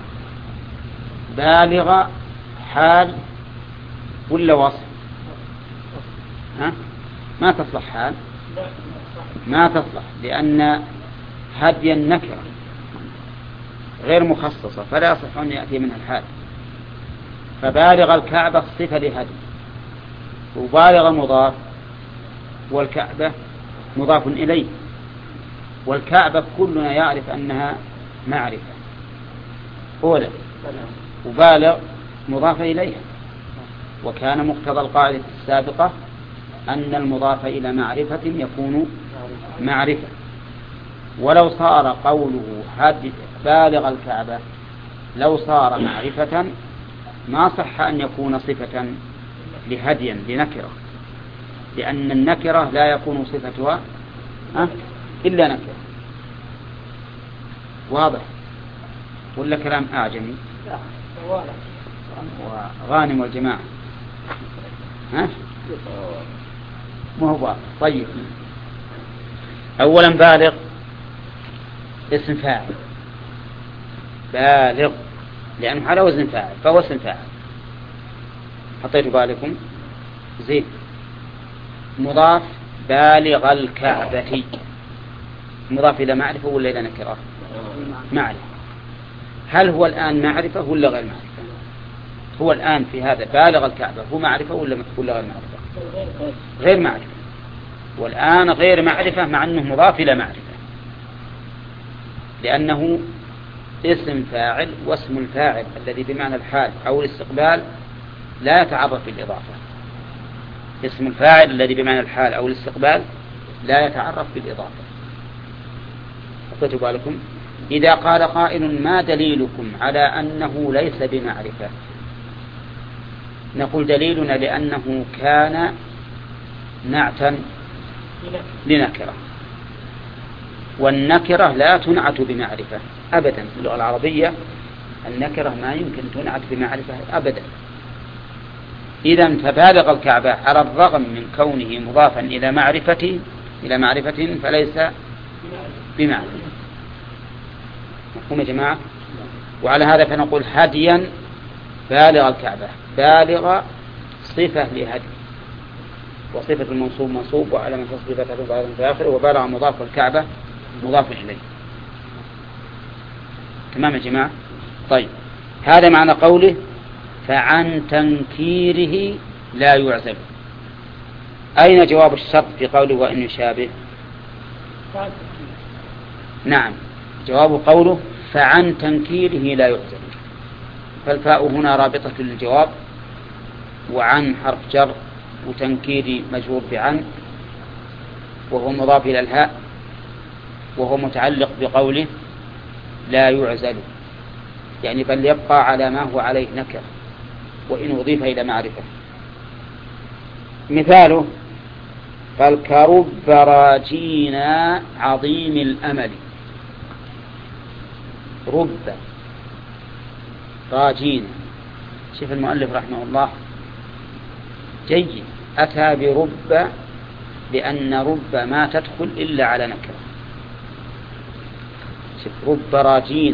بالغ حال ولا وصف؟ ها؟ ما تصلح حال، ما تصلح، لأن هديا نكرة غير مخصصة فلا يصح أن يأتي منها الحال. فبالغ الكعبة صفة لهدي، وبالغ مضاف، والكعبة مضاف إليه. والكعبة كلنا يعرف أنها معرفة أولا، وبالغ مضاف إليها. وكان مقتضى القاعدة السابقة أن المضاف إلى معرفة يكون معرفة. ولو صار قوله بالغ الكعبة لو صار معرفة ما صح أن يكون صفة لهديا لنكرة، لأن النكرة لا يكون صفتها إلا نكرة. واضح ولا كلام أعجمي؟ وغانم والجماعة ها؟ ما هو واضح. طيب أولا بالغ اسم فاعل، بالغ لأنه على وزن فاعل فهو اسم فاعل. حطيتوا بالكم؟ زين. مضاف بالغ الكعبة، مضاف إلى معرفة ولا إلى نكرة؟ معرفة. هل هو الآن معرفة ولا غير معرفة؟ هو الآن في هذا بالغ الكعبة هو معرفة ولا غير معرفة؟ غير معرفة. والآن غير معرفة مع أنه مضاف إلى معرفة، لأنه اسم فاعل، واسم الفاعل الذي بمعنى الحال أو الاستقبال لا يتعرف بالإضافة. اسم الفاعل الذي بمعنى الحال أو الاستقبال لا يتعرف بالإضافة. أخذتوا بالكم؟ إذا قال قائل ما دليلكم على أنه ليس بمعرفة؟ نقول دليلنا لأنه كان نعتا لنكرة، والنكرة لا تنعت بمعرفة أبدا. في اللغة العربية النكرة ما يمكن تنعت بمعرفة أبدا. إذن فبالغ الكعبة على الرغم من كونه مضافا إلى معرفة فليس بمعرفة. مفهوم يا جماعة؟ وعلى هذا فنقول هديا بالغ الكعبة. بالغ صفة لهدي، وصفة المنصوب منصوب، وعلى من تصريفة بعد في آخره، وبالغ مضاف الكعبة مضاف إليه. تمام يا جماعة؟ طيب هذا معنى قوله فعن تنكيره لا يعزل. أين جواب الشرط في قوله وإن يشابه؟ نعم، جواب قوله فعن تنكيره لا يعزل. فالفاء هنا رابطة للجواب، وعن حرف جر، وتنكير مجرور بعن وهو مضاف إلى الهاء، وهو متعلق بقوله لا يعزل، يعني بل يبقى على ما هو عليه نكر وإن أضيف إلى معرفة. مثاله فالكرب راجينا عظيم الأمل. رب راجينا، شوف المؤلف رحمه الله جيد، أتى برب لأن رب ما تدخل إلا على نكرة. شوف رب راجينا،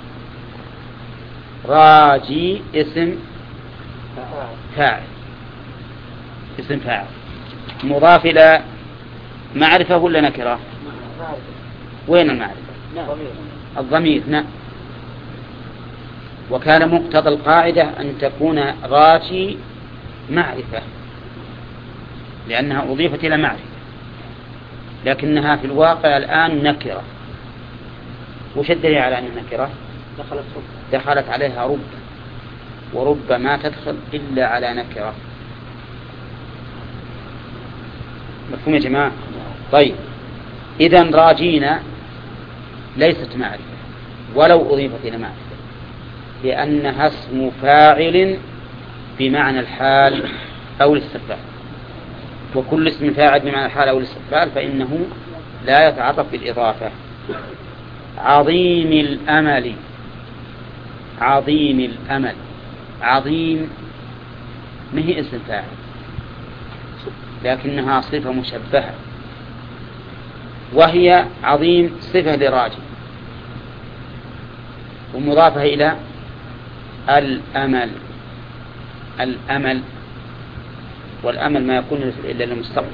راجي اسم فاعل، اسم فاعل مضاف إلى معرفة ولا نكرة؟ وين المعرفة؟ الضمير. نعم. وكان مقتضى القاعدة أن تكون راجي معرفة لأنها أضيفت إلى معرفة، لكنها في الواقع الآن نكرة. وش الدليل على أن النكرة؟ دخلت عليها رب، ورب ما تدخل إلا على نكرة. مفهوم يا جماعة؟ طيب إذن راجينا ليست معرفة ولو أضيفت إلى معرفة، لأنها اسم فاعل بمعنى الحال أو الاستقبال، وكل اسم فاعل بمعنى الحال أو الاستقبال فإنه لا يتعرف بالإضافة. عظيم الأمل، عظيم الأمل، عظيم ما هي اسم فاعل لكنها صفة مشبهة، وهي عظيم صفة لراجي ومضافة إلى الأمل. الأمل، والأمل ما يكون إلا للمستقبل.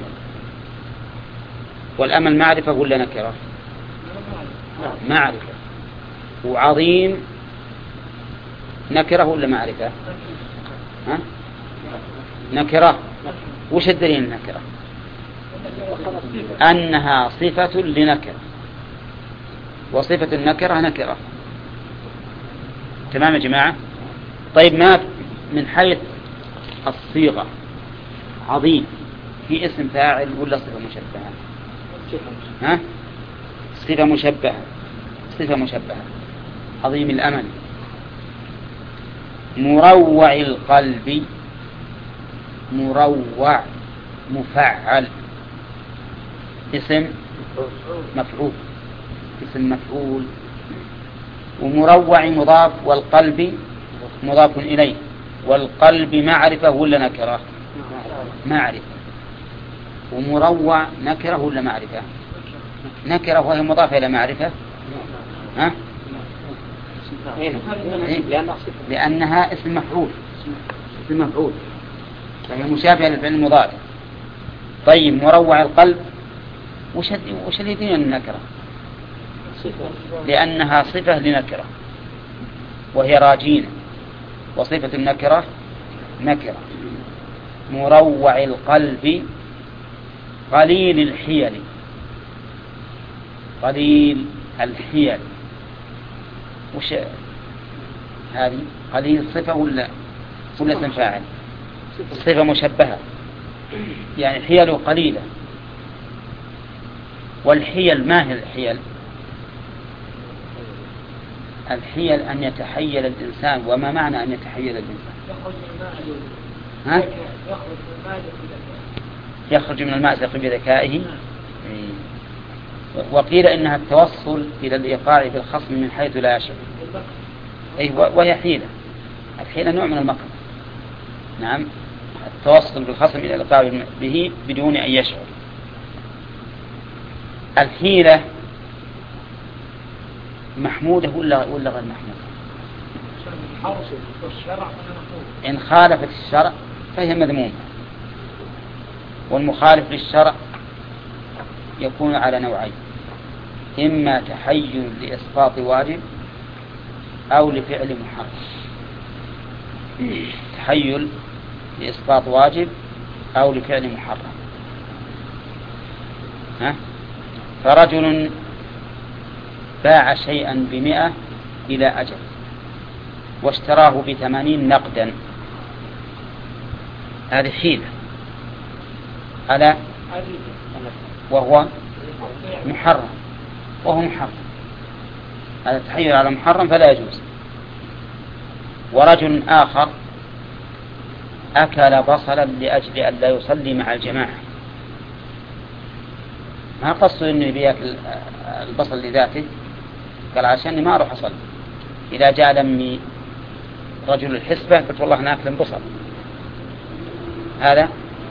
والأمل معرفة ولا نكرة؟ معرفة. وعظيم نكرة ولا معرفة؟ ها؟ نكرة. وش الدليل النكرة؟ أنها صفة لنكرة، وصفة النكرة نكرة. تمام يا جماعة؟ طيب ما من حيث الصيغة عظيم في اسم فاعل ولا صفة مشبهة؟ ها؟ صفة مشبهة، صفة مشبهة. عظيم الأمل. مروع القلب، مروع مفعل، اسم مفعول، اسم مفعول ومروع مضاف والقلب مضاف إليه. والقلب معرفة ولا نكرة؟ معرفة. ومروع نكرة ولا معرفة؟ نكرة وهي مضافة إلى معرفة. ها؟ لأنها اسم مفعول. اسم مفعول فهي مشابهة للفعل المضارع. طيب مروع القلب وش اللي يدين النكرة؟ لأنها صفة لنكرة وهي راجينة، وصفة النكرة نكرة. مروع القلب قليل الحيل. قليل الحيل وش هذه؟ قليل صفة ولا اسم فاعل؟ صفة مشبهة، يعني حيل قليلة. والحيل ما هي الحيل؟ الحيل أن يتحيل الإنسان. وما معنى أن يتحيل الإنسان؟ ها؟ يخرج من المأزق بذكائه. وقيل إنها التوصل إلى الإيقاع بالخصم من حيث لا يشعر. وهي حيلة. الحيلة نوع من المكر. نعم، التوصل بالخصم إلى الإيقاع به بدون أن يشعر. الحيلة محمودة ولا غير محمودة؟ إن خالفت الشرع فهي مذمومة. والمخالف للشرع يكون على نوعين: إما تحيل لإسقاط واجب أو لفعل محرم. تحيل لإسقاط واجب أو لفعل محرم. فرجل باع شيئا ب100 إلى أجل واشتراه ب80 نقدا. هذه حيلة على وهو محرم. هذا التحيل على محرم فلا يجوز. ورجل آخر أكل بصلا لأجل أن لا يصلي مع الجماعة. ما قصد أنه بيأكل البصل لذاته، قال عشان ما أروح أصلي. إذا جاء لمي رجل الحسبة قلت والله أنا أكل بصل، هذا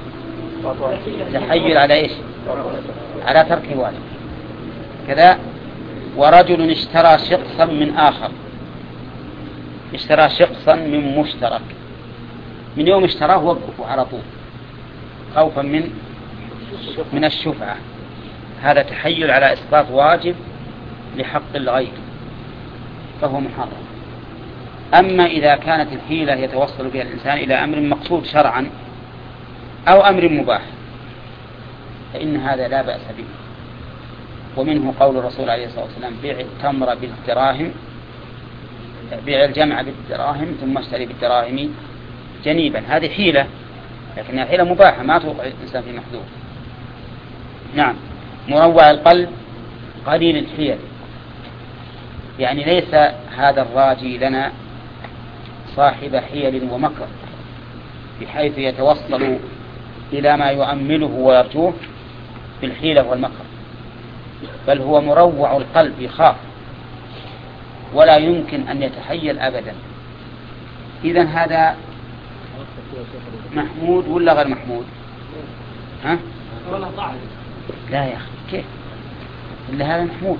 تحيل على إيش؟ على ترك واجب. كذا ورجل اشترى شقصا من آخر، اشترى شقصا من مشترك، من يوم اشتراه وقفه على طول خوفا من الشفعة. هذا تحيل على إسقاط واجب لحق الغير فهو محرم. أما إذا كانت الحيلة يتوصل بها الإنسان إلى أمر مقصود شرعا أو أمر مباح فإن هذا لا بأس به. ومنه قول الرسول عليه الصلاة والسلام: بيع التمر بالدراهم، بيع الجمع بالدراهم ثم اشتري بالدراهم جنيبا. هذه حيلة لكنها حيلة مباحة ما توقع الإنسان في محذور. نعم. مروع القلب قليل الحيل، يعني ليس هذا الراجي لنا صاحب حيل ومكر بحيث يتوصل إلى ما يؤمله ويرجوه بالحيلة والمكر، بل هو مروع القلب يخاف ولا يمكن أن يتحيل أبدا. إذن هذا محمود ولا غير محمود؟ ها؟ لا يا أخي كيف؟ إلا هذا محمود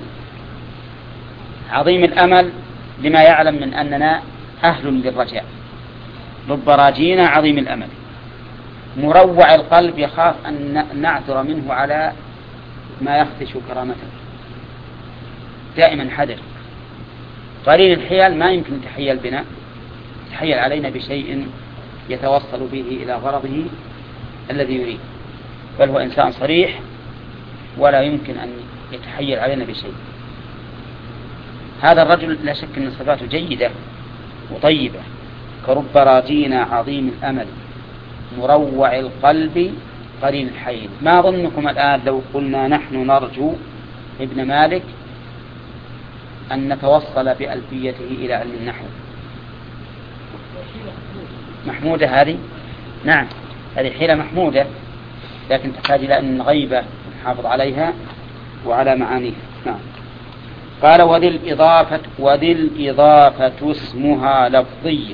عظيم الأمل لما يعلم من أننا أهل للرجاء. رب راجينا عظيم الأمل. مروع القلب يخاف أن نعثر منه على ما يخدش كرامته، دائما حذر. قليل الحيل ما يمكن تحيل بنا، تحيل علينا بشيء يتوصل به إلى غرضه الذي يريد، بل هو إنسان صريح ولا يمكن أن يتحيل علينا بشيء. هذا الرجل لا شك أن صفاته جيدة وطيبة، كرب راجينا عظيم الأمل مروع القلب قليل الحيل. ما ظنكم الآن لو قلنا نحن نرجو ابن مالك أن نتوصل بألفيته إلى علم النحو؟ محمودة هذه؟ نعم، هذه حيلة محمودة، لكن تحتاج إلى أن نغيبة ونحافظ عليها وعلى معانيها. نعم. قال وذي الإضافة اسمها لفظية،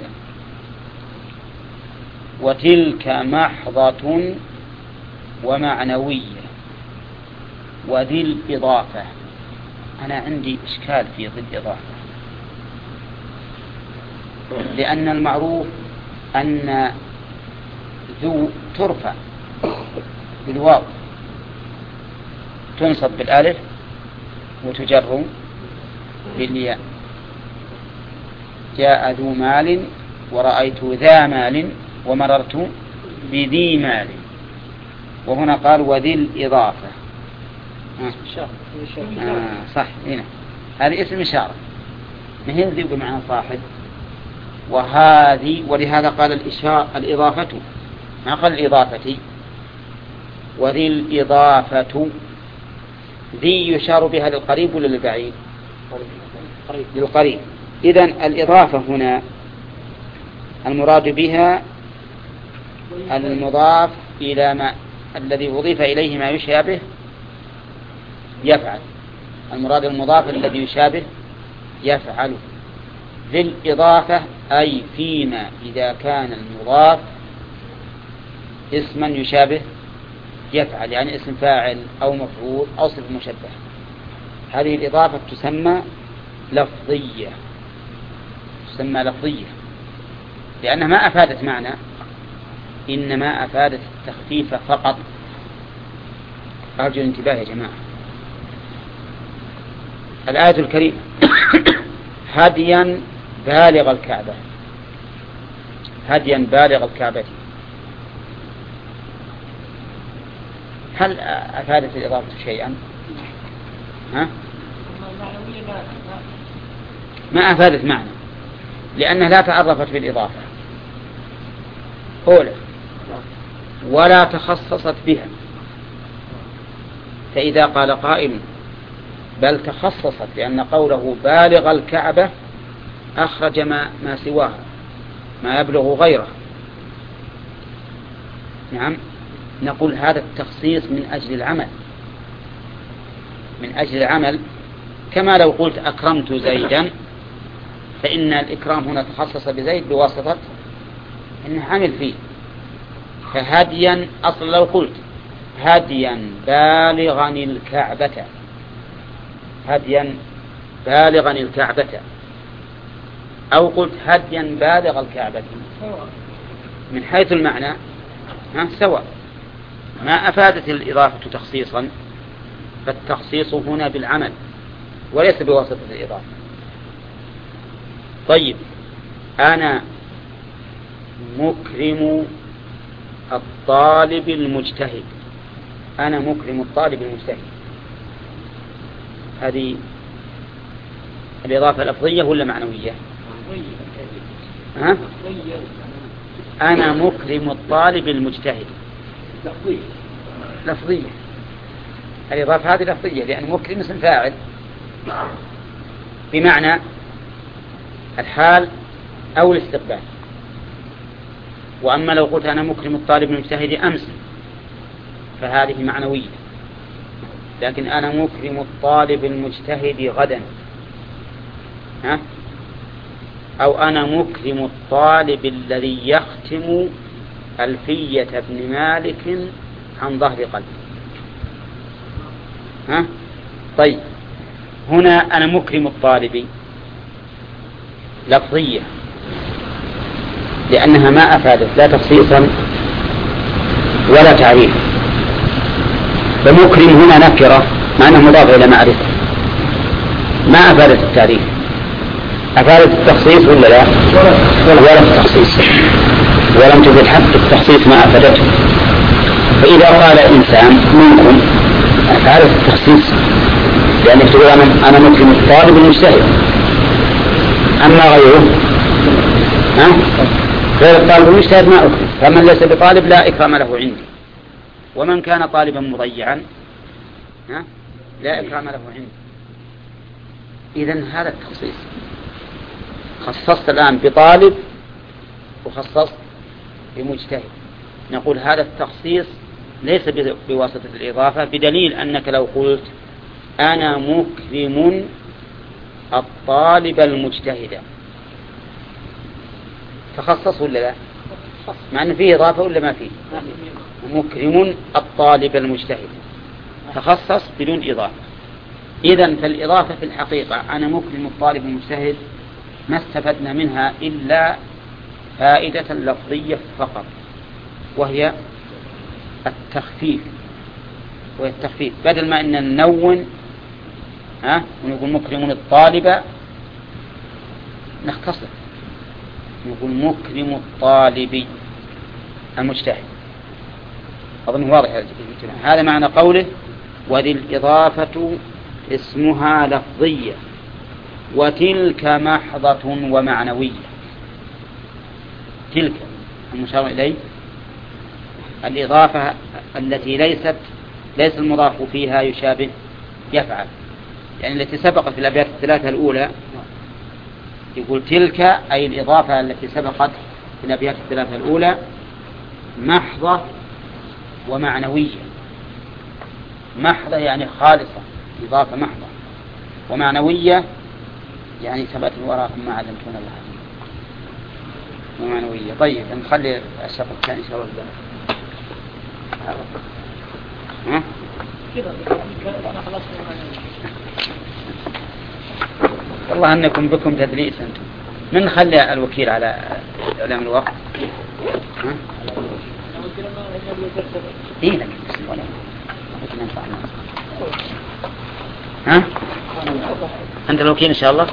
وتلك محضة ومعنوية. وذي الإضافة، أنا عندي إشكال في ذي الإضافة، لأن المعروف أن ذو ترفع بالواو، تنصب بالألف وتجر بالياء. جاء ذو مال ورأيت ذا مال ومررت بذي مال. وهنا قال وذي الإضافة. صح، هنا هذه اسم إشارة، مهن ذي بمعنى صاحب، وهذه ولهذا قال الإضافة، ما قال الإضافة. وذي الإضافة، ذي يشار بها للقريب ولا للبعيد؟ للقريب. إذن الإضافة هنا المراد بها المضاف إلى ما الذي أضيف إليه ما يشابه يفعل. المراد المضاف الذي يشابه يفعل. للإضافة أي فيما إذا كان المضاف اسما يشابه يفعل، يعني اسم فاعل أو مفعول أو صفة مشبه. هذه الإضافة تسمى لفظية، تسمى لفظية لأنها ما أفادت معنى، إنما أفادت التخفيف فقط. أرجو الانتباه يا جماعة. الآية الكريمة هديا بالغ الكعبة، هديا بالغ الكعبة، هل أفادت الإضافة شيئا؟ ما أفادت معنى، لأنها لا تعرفت بالإضافة أولا ولا تخصصت بها. فإذا قال قائل بل تخصصت، لأن قوله بالغ الكعبة أخرج ما سواها، ما يبلغ غيره، نعم، نقول هذا التخصيص من أجل العمل، من أجل العمل. كما لو قلت أكرمت زيدا، فإن الإكرام هنا تخصص بزيد بواسطة إنه عمل فيه. فهديا أصلا لو قلت هديا بالغا الكعبة، هديا بالغا الكعبة، أو قلت هديا بالغ الكعبة، من حيث المعنى سواء، ما أفادت الإضافة تخصيصا، فالتخصيص هنا بالعمل وليس بواسطة الإضافة. طيب، أنا مكرم الطالب المجتهد، أنا مكرم الطالب المجتهد، هذه الإضافة لفظية ولا معنوية؟ أنا مكرم الطالب المجتهد لفظية. الإضافة هذه لفظية، لأن مكرم اسم فاعل بمعنى الحال أو الاستقبال. وأما لو قلت أنا مكرم الطالب المجتهد أمس فهذه معنوية. لكن أنا مكرم الطالب المجتهد غدا، أو أنا مكرم الطالب الذي يختم ألفية ابن مالك عن ظهر قلب. طيب، هنا أنا مكرم الطالب لفظية، لأنها ما أفادت لا تخصيصا ولا تعريفا. فمكرم هنا نكرة مع أنه مضاف إلى معرفة، ما أفادت التعريف. أفادت التخصيص ولا لا؟ ولا التخصيص، ولم تفد حتى التخصيص ما أفادته. فإذا قال إنسان منكم أفادت التخصيص، لأنك تقول أنا مكرم الطالب المجتهد. أما غيره غير الطالب المجتهد ما أكرم، فمن ليس بطالب لا إكرام له عندي، ومن كان طالبا مضيعا لا إكرام له عندي. إذن هذا التخصيص، خصصت الآن بطالب وخصصت بمجتهد. نقول هذا التخصيص ليس بواسطة الإضافة، بدليل أنك لو قلت أنا مكرم الطالب المجتهد. تخصص ولا لا؟ مع أن فيه إضافة ولا ما فيه؟ مكرم الطالب المجتهد، تخصص بدون إضافة. إذن فالإضافة في الحقيقة أنا مكرم الطالب المجتهد ما استفدنا منها إلا فائدة لفظية فقط، وهي التخفيف. بدل ما أن ننون ونقول مكرم الطالب، نختصر نقول مكرم الطالب المجتهد. أظن واضح هذا معنى قوله وذي الإضافة اسمها لفظية وتلك محضة ومعنوية. تلك المشار إليه الإضافة التي ليس المضاف فيها يشابه يفعل، يعني التي سبقت في الأبيات الثلاثة الأولى. يقول تلك أي الإضافة التي سبقت في الأبيات الثلاثة الأولى محضة ومعنوية. محضة يعني خالصة، إضافة محضة، ومعنوية يعني ثبت وراكم ما علمتون الله ومعنوية. طيب نخلي الشق الثاني إن شاء الله. والله أنكم بكم تدليس أنتم. من نخلي الوكيل على إعلام الوقت؟ لك أنت الوكيل إن شاء الله.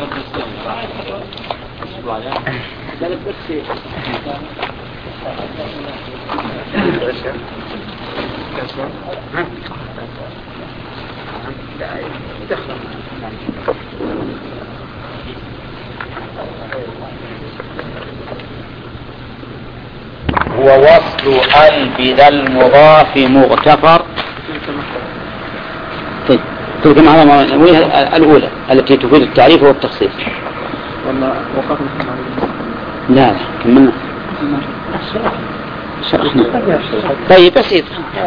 هو وصل بذا المضاف مغتفر. طيب تلك معنى الأولى التي تفيد التعريف والتخصيص. لا كملنا شرحنا. طيب بسيط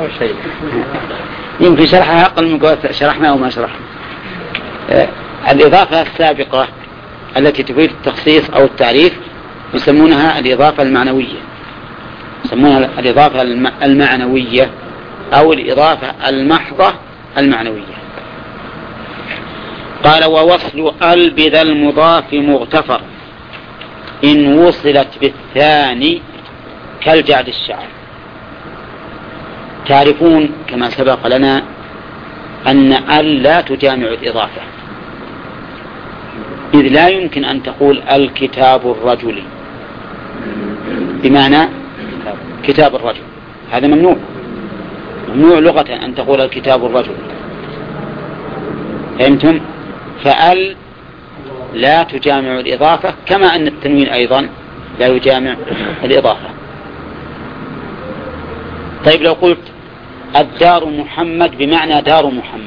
يمكن شرحها أقل من شرحنا أو ما شرحنا. الإضافة السابقة التي تفيد التخصيص أو التعريف يسمونها الإضافة المعنوية، يسمونها الإضافة المعنوية أو الإضافة المحضة المعنوية. قال ووصل بذا المضاف مغتفر إن وصلت بالثاني كالجعد الشعر. تعرفون كما سبق لنا أن ال لا تجامع الإضافة، إذ لا يمكن أن تقول الكتاب الرجل بمعنى كتاب الرجل، هذا ممنوع لغة أن تقول الكتاب الرجل. فهمتم؟ فال لا تجامع الإضافة كما أن التنوين أيضا لا يجامع الإضافة. طيب لو قلت الدار محمد بمعنى دار محمد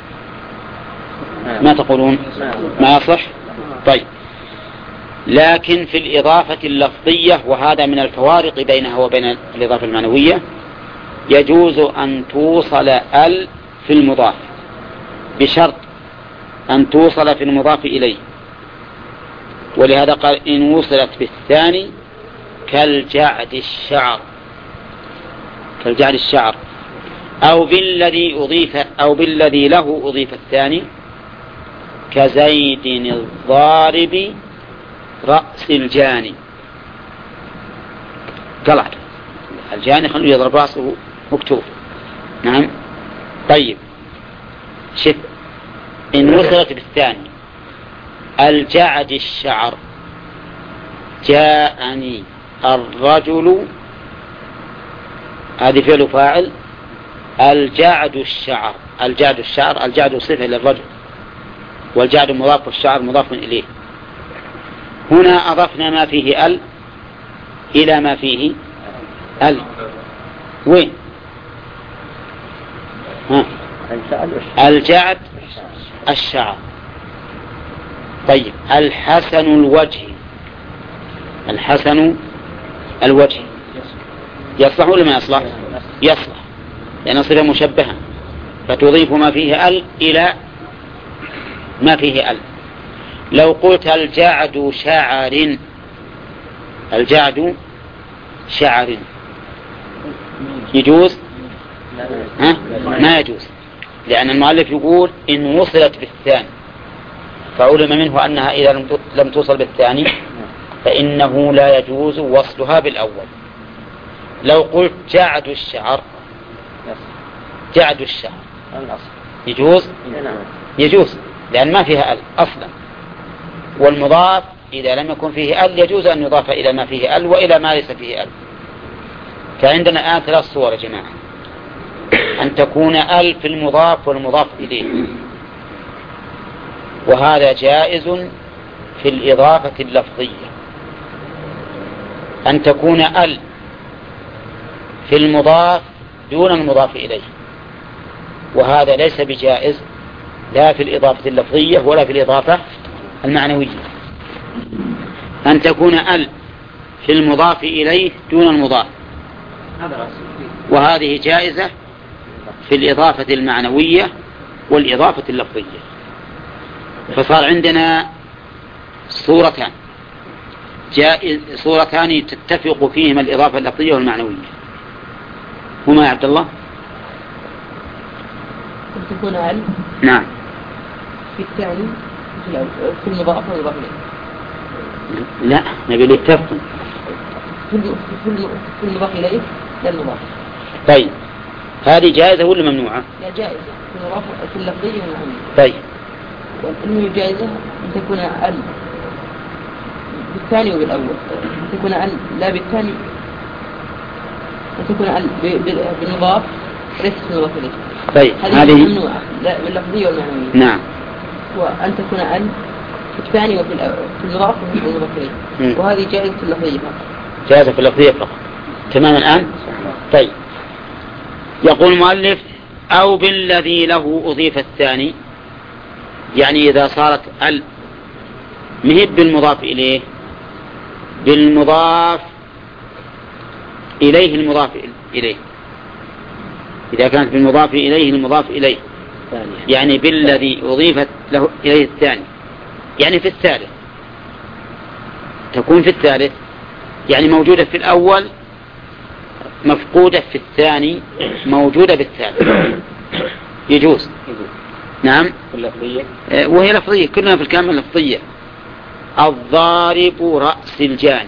ما تقولون؟ ما يصح. طيب لكن في الإضافة اللفظية، وهذا من الفوارق بينها وبين الإضافة المعنوية، يجوز أن توصل ال في المضاف بشرط أن توصل في المضاف إليه، ولهذا قال إن وصلت بالثاني كالجعد الشعر أو بالذي له أضيف الثاني كزيد الضارب رأس الجاني. قلع الجاني خلوه يضرب رأسه مكتوب. نعم. طيب شف إن وصلت بالثاني الجعد الشعر جاءني الرجل، هذه فعل فاعل. الجعد الشعر الجعد صفة للرجل، والجعد مضاف والشعر مضاف إليه. هنا أضفنا ما فيه ال إلى ما فيه ال. وين؟ الجعد الشعر. طيب الحسن الوجه يصلح ولا ما يصلح؟ يصلح، لأن صفة مشبهة فتضيف ما فيه ال إلى ما فيه ال. لو قلت الجعد شعر، الجعد شعر يجوز؟ ها؟ ما يجوز، لأن المؤلف يقول إن وصلت بالثاني، فعلم منه أنها إذا لم توصل بالثاني فإنه لا يجوز وصلها بالأول. لو قلت جعد الشعر، جعد الشعر يجوز؟ يجوز، لأن ما فيها ال أصلا، والمضاف إذا لم يكن فيه ال يجوز أن يضاف إلى ما فيه ال وإلى ما ليس فيه ال. فعندنا الآن ثلاث صور يا جماعة: أن تكون ال في المضاف والمضاف إليه، وهذا جائز في الإضافة اللفظية. أن تكون ال في المضاف دون المضاف إليه، وهذا ليس بجائز لا في الإضافة اللفظية ولا في الإضافة المعنوية. أن تكون ال في المضاف إليه دون المضاف، وهذه جائزة في الإضافة المعنوية والإضافة اللفظية. فصار عندنا صورتان، صورتان تتفق فيهما الإضافة اللفظية والمعنوية. هما يا عبد الله؟ تكون ال نعم في الثاني في المضاف والمضاف إليه. لا، نبي يتفقون في المضاف إليه لا المضاف. طيب هذه جائزة ولا ممنوعة؟ لا جائزة في المضاف في اللفظية والمعنوية. طيب والمهم جائزة أن تكون ال بالثاني وبالأول، أن تكون ال لا بالثاني، أن تكون ال بالمضاف ليس في المضاف إليه. طيب هذه ممنوعة لا باللفظية والمعنوية. نعم. وأن تكون ال في الثاني وفي المضاف والمضاف إليه، وهذه جائزة في اللفظية فقط. جائزة في اللفظية فقط. تمام الآن؟ طيب يقول المؤلف: أو بالذي له أضيف الثاني، يعني إذا صارت ال مهب بالمضاف إليه، بالمضاف إليه المضاف إليه، إذا كانت بالمضاف إليه المضاف إليه، يعني بالذي أضيفت له إليه الثاني، يعني في الثالث، تكون في الثالث، يعني موجودة في الأول مفقودة في الثاني موجودة بالثالث، يجوز. نعم. وهي لفظية، كلنا في الكامل لفظية. الضارب رأس الجاني،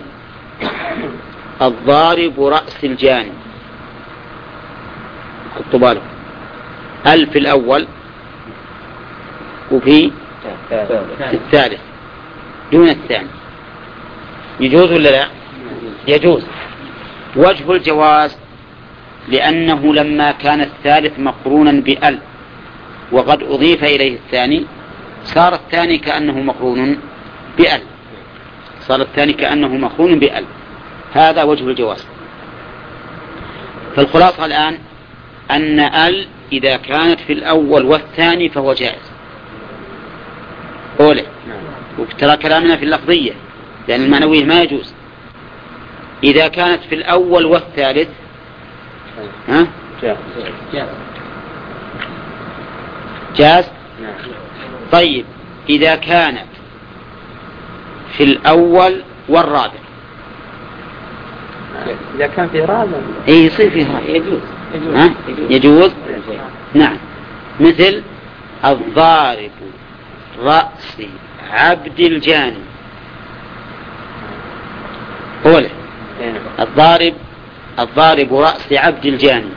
الضارب رأس الجاني، خطوا بالكم، ال في الأول وفي الثالث دون الثاني، يجوز ولا لا؟ يجوز. وجه الجواز لأنه لما كان الثالث مقرونا بأل وقد أضيف إليه الثاني صار الثاني كأنه مقرون بأل، صار الثاني كأنه مقرون بأل، هذا وجه الجواز. فالخلاصة الآن أن ال إذا كانت في الأول والثاني فهو جائز. أولى وترى كلامنا في اللفظية لأن المعنوية ما يجوز. إذا كانت في الأول والثالث ها؟ جاز. طيب إذا كانت في الأول والرابع، إذا كان في رابع يصير فيها يجوز. ها؟ يجوز. نعم. مثل الضارب رأس عبد الجاني، قوله الضارب رأس عبد الجاني،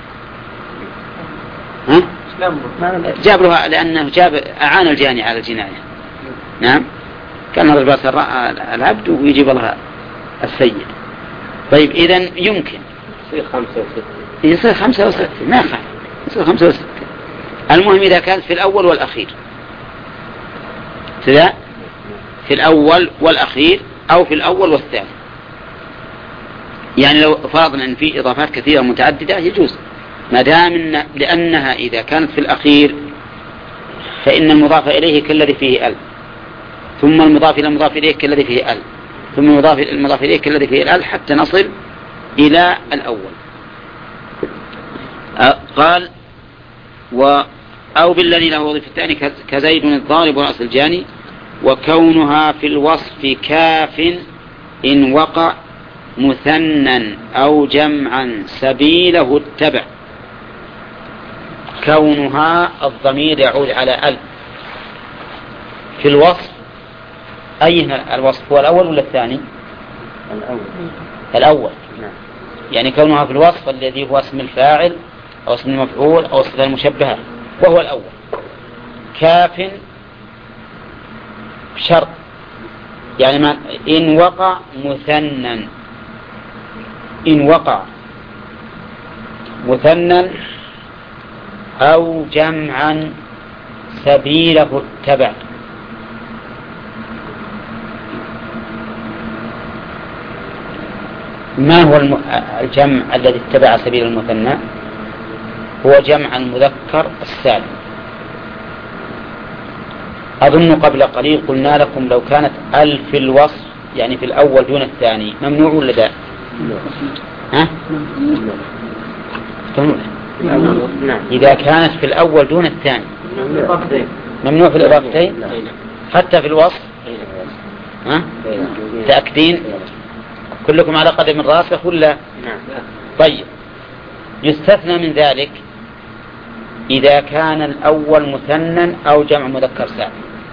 ها؟ جاب له لأنه أعان الجاني على الجناية. نعم. كان رجل العبد ويجيب الله السيد. طيب إذن يمكن يصير 5 و6 ما يخالف، يصير 5 و6. المهم إذا كانت في الأول والأخير، في الأول والأخير أو في الأول والثاني، يعني لو فرضنا أن في إضافات كثيرة متعددة يجوز، ما دام لأنها إذا كانت في الأخير فإن المضاف إليه كالذي فيه ال، ثم المضاف إلى المضاف إليه كالذي فيه ال، ثم المضاف إليه كالذي فيه ال، حتى نصل إلى الأول. قال أو بالذي له وظيفة الثاني كزيد الضارب رأس الجاني وكونها في الوصف كاف إن وقع مثنى أو جمعا سبيله اتبع. كونها الضمير يعود على ال في الوصف. أي الوصف هو الأول ولا الثاني؟ الأول. يعني كونها في الوصف الذي هو اسم الفاعل أو اسم المفعول أو الصفة المشبهة وهو الأول. كاف شرط، يعني ما إن وقع مثنى، إن وقع مثنى أو جمعا سبيله اتبع. ما هو الجمع الذي اتبع سبيل المثنى؟ هو جمع المذكر السالم. أظن قبل قليل قلنا لكم لو كانت ال في الوصف يعني في الأول دون الثاني ممنوع ولا لا؟ ها؟ إذا كانت في الأول دون الثاني ممنوع في الإضافتين حتى في الوصف. ها؟ تأكدين كلكم على قدم راسخ ولا؟ طيب، يستثنى من ذلك إذا كان الأول مثنى أو جمع مذكر سالم،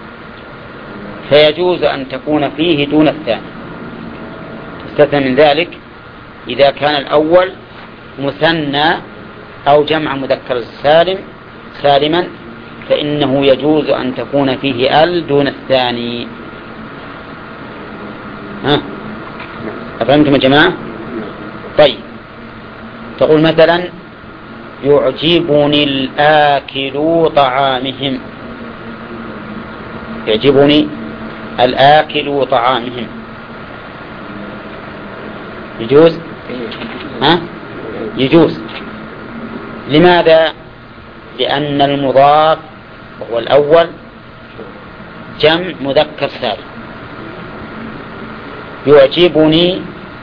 فيجوز أن تكون فيه دون الثاني. يستثنى من ذلك إذا كان الأول مثنى أو جمع مذكر سالما فإنه يجوز أن تكون فيه ال دون الثاني. ها؟ أفهمتم يا جماعة؟ طيب، تقول مثلا يعجبني الآكل طعامهم. يعجبني الآكل طعامهم يجوز؟ ها؟ يجوز. لماذا؟ لأن المضاف وهو الأول جمع مذكر سالم. يعجبني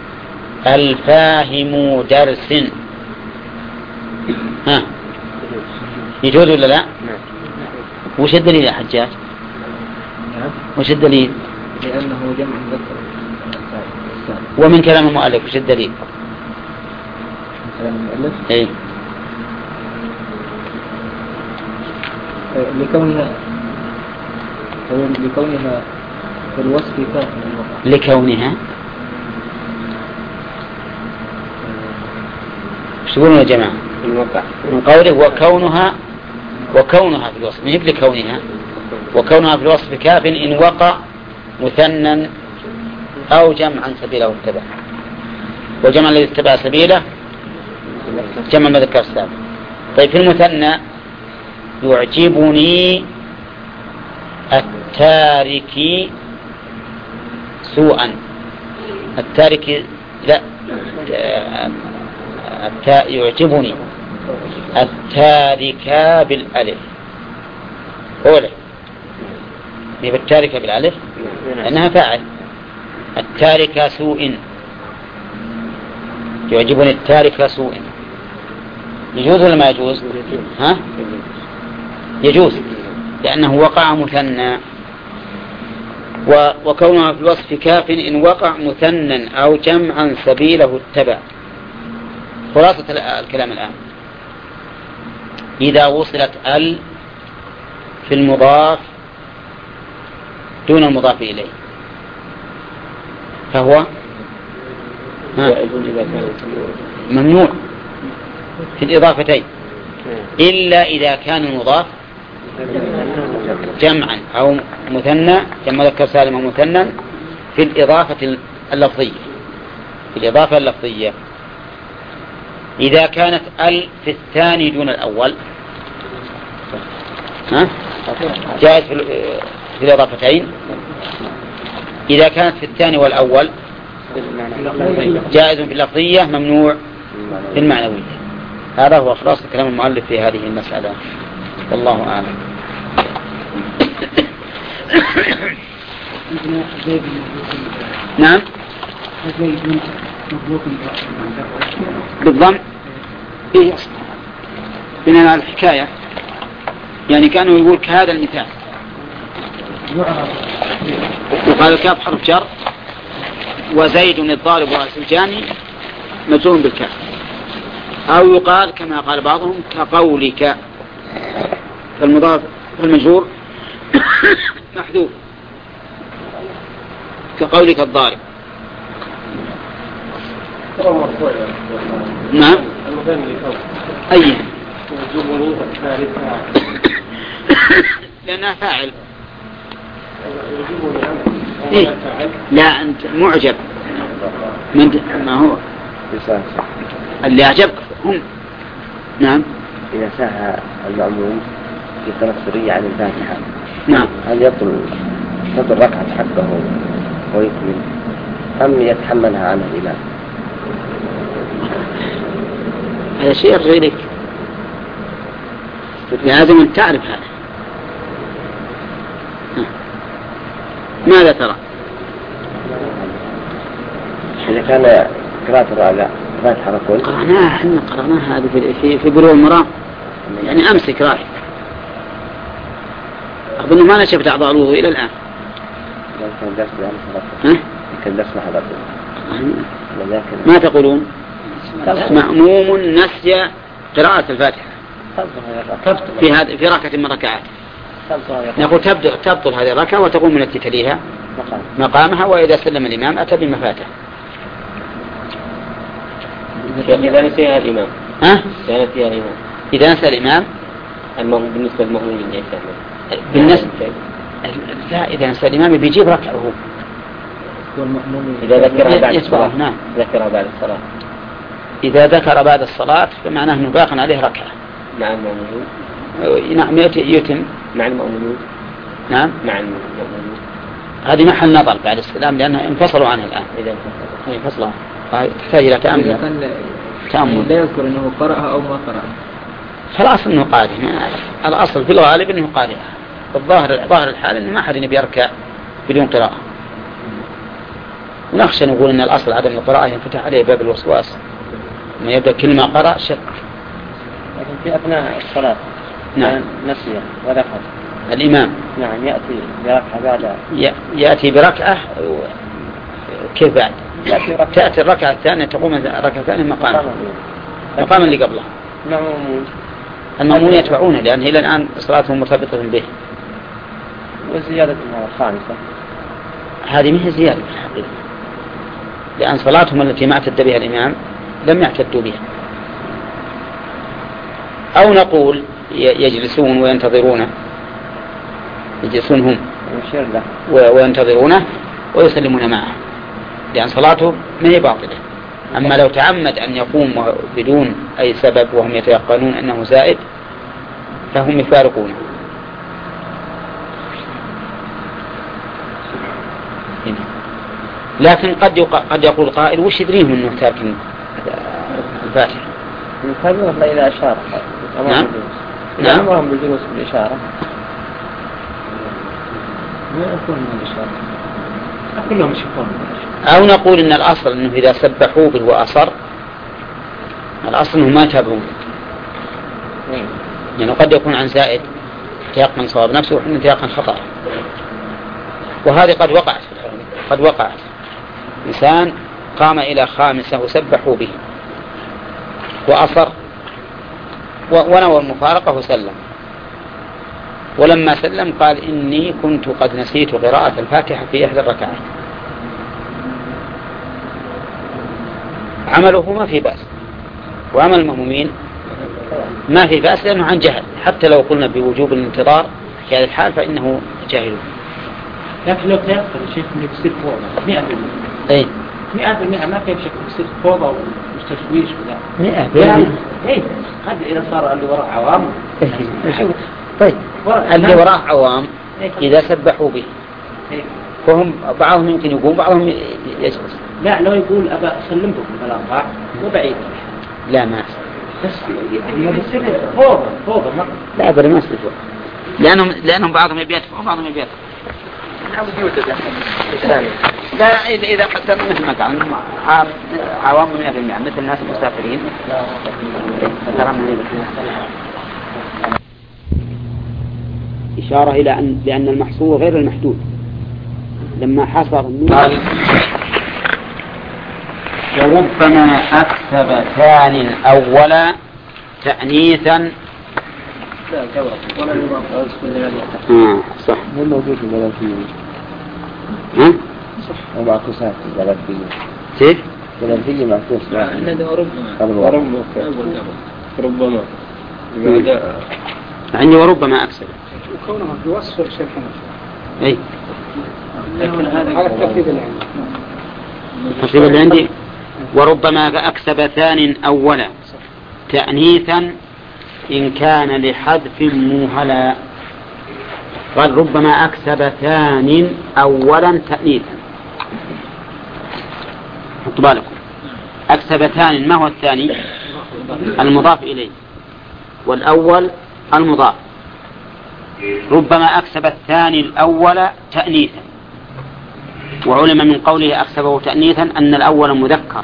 الفاهم درس. ها؟ يجوز ولا لا؟ وش الدليل يا حجاج؟ وش الدليل؟ لأنه جمع مذكر. ومن كلام المؤلف وش الدليل؟ من كلام المؤلف؟ إيه؟ لكونها في الوصف كاف. لكونها ايش تقولون يا جماعة؟ من قوله وكونها في الوصف، من لكونها وكونها في الوصف كاف إن وقع مثنى أو جمعا سبيله اتبع. وجمع الذي اتبع سبيله جمع مذكر سالم. طيب، في المثنى يعجبني التارك سوءا. التارك لا، يعجبني التارك بالألف. أولى هي بالتارك بالألف لأنها فاعل. التارك سوء، يعجبني التارك سوء. يجوز ولا ما يجوز؟ ها؟ يجوز لأنه وقع مثنى. وكونها في الوصف كاف إن وقع مثنى أو جمعا سبيله اتبع. خلاصة الكلام الآن، إذا وصلت ال في المضاف دون المضاف إليه فهو ممنوع في الإضافتين إلا إذا كان المضاف جمعا أو مثنى جمع مذكر سالم أو مثنى في الإضافة اللفظية. في الإضافة اللفظية إذا كانت ال في الثاني دون الأول جائز في الإضافتين. إذا كانت في الثاني والأول جائز في اللفظية ممنوع في المعنوية. هذا هو خلاصة كلام المؤلف في هذه المسألة، والله أعلم. نعم بالضم. إيه بناء على الحكاية، يعني كانوا يقول كهذا المثال يقال الكاف حرف جر، وزيد الضارب والسجاني مجرور بالكاف، أو يقال كما قال بعضهم كقولك، فالمضاف المجرور محذوف كقولك الضارب. نعم. أي لأنها فاعل. إيه؟ لا أنت معجب من ما هو اللي أعجبك هم. نعم. إذا ساهى المأموم في التنصرية عن الفاتحة، نعم، هل يبطل ركعة حقه ويكمل أم يتحملها عنه الإمام؟ هذا شيء غيرك، لازم أن تعرف هذا. ماذا ترى؟ إذا كان قراءة الفاتحة قرأناها هذه في بلوغ المرام، يعني أمسك رايح أظن ما نشفت أعضاء الوضوء إلى الآن. ما تقولون؟ مأموم نسي قراءة الفاتحة في ركعة من ركعات، نقول تبطل هذه الركعة وتقوم من التي تليها مقامها، وإذا سلم الإمام أتى بما فاته. إذا نسيها الإمام إذا نسى الإمام بالنسبة للمأمومين لا، إذا نسى الإمام بيجيب ركعه إذا ذكرها نعم. بعد الصلاة. إذا ذكر بعد الصلاة فمعناه أنه باق عليه ركعة مع المأمومين. نعم، يتم مع المأمومين. نعم، مع المأمومين. هذه محل نظر بعد السلام لأنه انفصلوا عنه الآن. إذا انفصلوا تحتاج إلى تأمل. لا يذكر أنه قرأها أو ما قرأها، خلاص أنه قارئ. الأصل في الغالب أنه قارئ. ظاهر الحال أنه ما أحد يركع بدون قراءة، ونخشى نقول أن الأصل عدم القراءة ينفتح عليه باب الوسواس، ما يبدأ كلمة قرأ شك. لكن في أثناء الصلاة نعم نسي وذكر الإمام، نعم، يأتي بركعة. كيف بعد؟ تأتي الركعة الثانية، تقوم الركعة الثانية مقاما اللي قبلها. المأمون يتبعونه لأن إلى الآن صلاتهم مرتبطة به. وزيادة الخامسة هذه مهي زيادة في الحقيقة، لأن صلاتهم التي ما اعتد بها الإمام لم يعتدوا بها. أو نقول يجلسون وينتظرونه، يجلسون هم وينتظرونه ويسلمون معه، لأن صلاته ما هي باطلة. أما لو تعمد أن يقوم بدون أي سبب وهم يتيقنون أنه زائد فهم يفارقونه. لكن قد يقول قائل وش يدريهم أنه تارك الفاتحة؟ يفرق إذا أشار. نعم. أمرهم بالجلوس بالإشارة. ما يكون من الإشارة، كلهم يشوفون. أو نقول إن الأصل أنه إذا سبحوا به وأصر، الأصل أنه ما يتابعون، يعني قد يكون عن زائد تيقن صواب نفسه وحين تيقن خطأ. وهذه قد وقعت في الحلم، قد وقعت إنسان قام إلى خامسة وسبحوا به وأصر ونوى المفارقة وسلم، ولما سلم قال إني كنت قد نسيت قراءة الفاتحة في إحدى الركعات. عمله ما في بأس، وعمل المأمومين ما في بأس لأنه عن جهل، حتى لو قلنا بوجوب الانتظار في هذه الحال فإنه جاهل. لكن لو تيقن الشيخ انه يصير فوضى 100%. اي 100% ما في شك يصير فوضى وتشويش ولا 100%. اي قد اذا صار اللي وراء عوام. طيب اللي وراء عوام اذا سبحوا به فهم بعضهم يمكن يقوم بعضهم يجلس. لا لو يقول ابى اسلمكم بالاربع وبعيد لا ما بس يصير فوضى مرة. لا ابدا ما يصير فوضى لانهم بعضهم يبيتهم وبعضهم يبيتهم. لا إذا قدرنا مثل ما قال عوام 100% مثل الناس المسافرين. إشارة إلى لأن المحصور غير المحدود لما حصر النون. وربما أكسب ثاني أولا تأنيثا. صح. مو موجود في البلدية. صح. ومعكوسات في البلدية. كيف؟ البلدية معكوس. ربما. عندي وربما أكسب. وكونها بوصف شيء أي. على الترتيب اللي عندي. الترتيب اللي عندي وربما أكسب ثان أولا تأنيثا إن كان لحذف موهلا. قال ربما أكسب ثان أولا تأنيثا. حطوا بالكم أكسب ثان ما هو الثاني؟ المضاف إليه، والأول المضاف. ربما أكسب الثاني الأول تأنيثا، وعلم من قوله أكسبه تأنيثا أن الأول مذكر،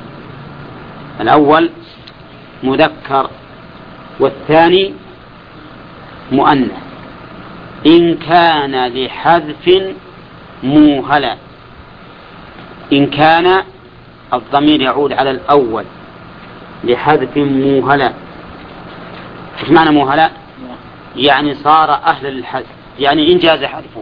الأول مذكر والثاني مؤنث إن كان لحذف موهلا. إن كان الضمير يعود على الأول لحذف موهلا. ايش معنى موهلا؟ يعني صار أهلا للحذف، يعني إن جاز حذفه.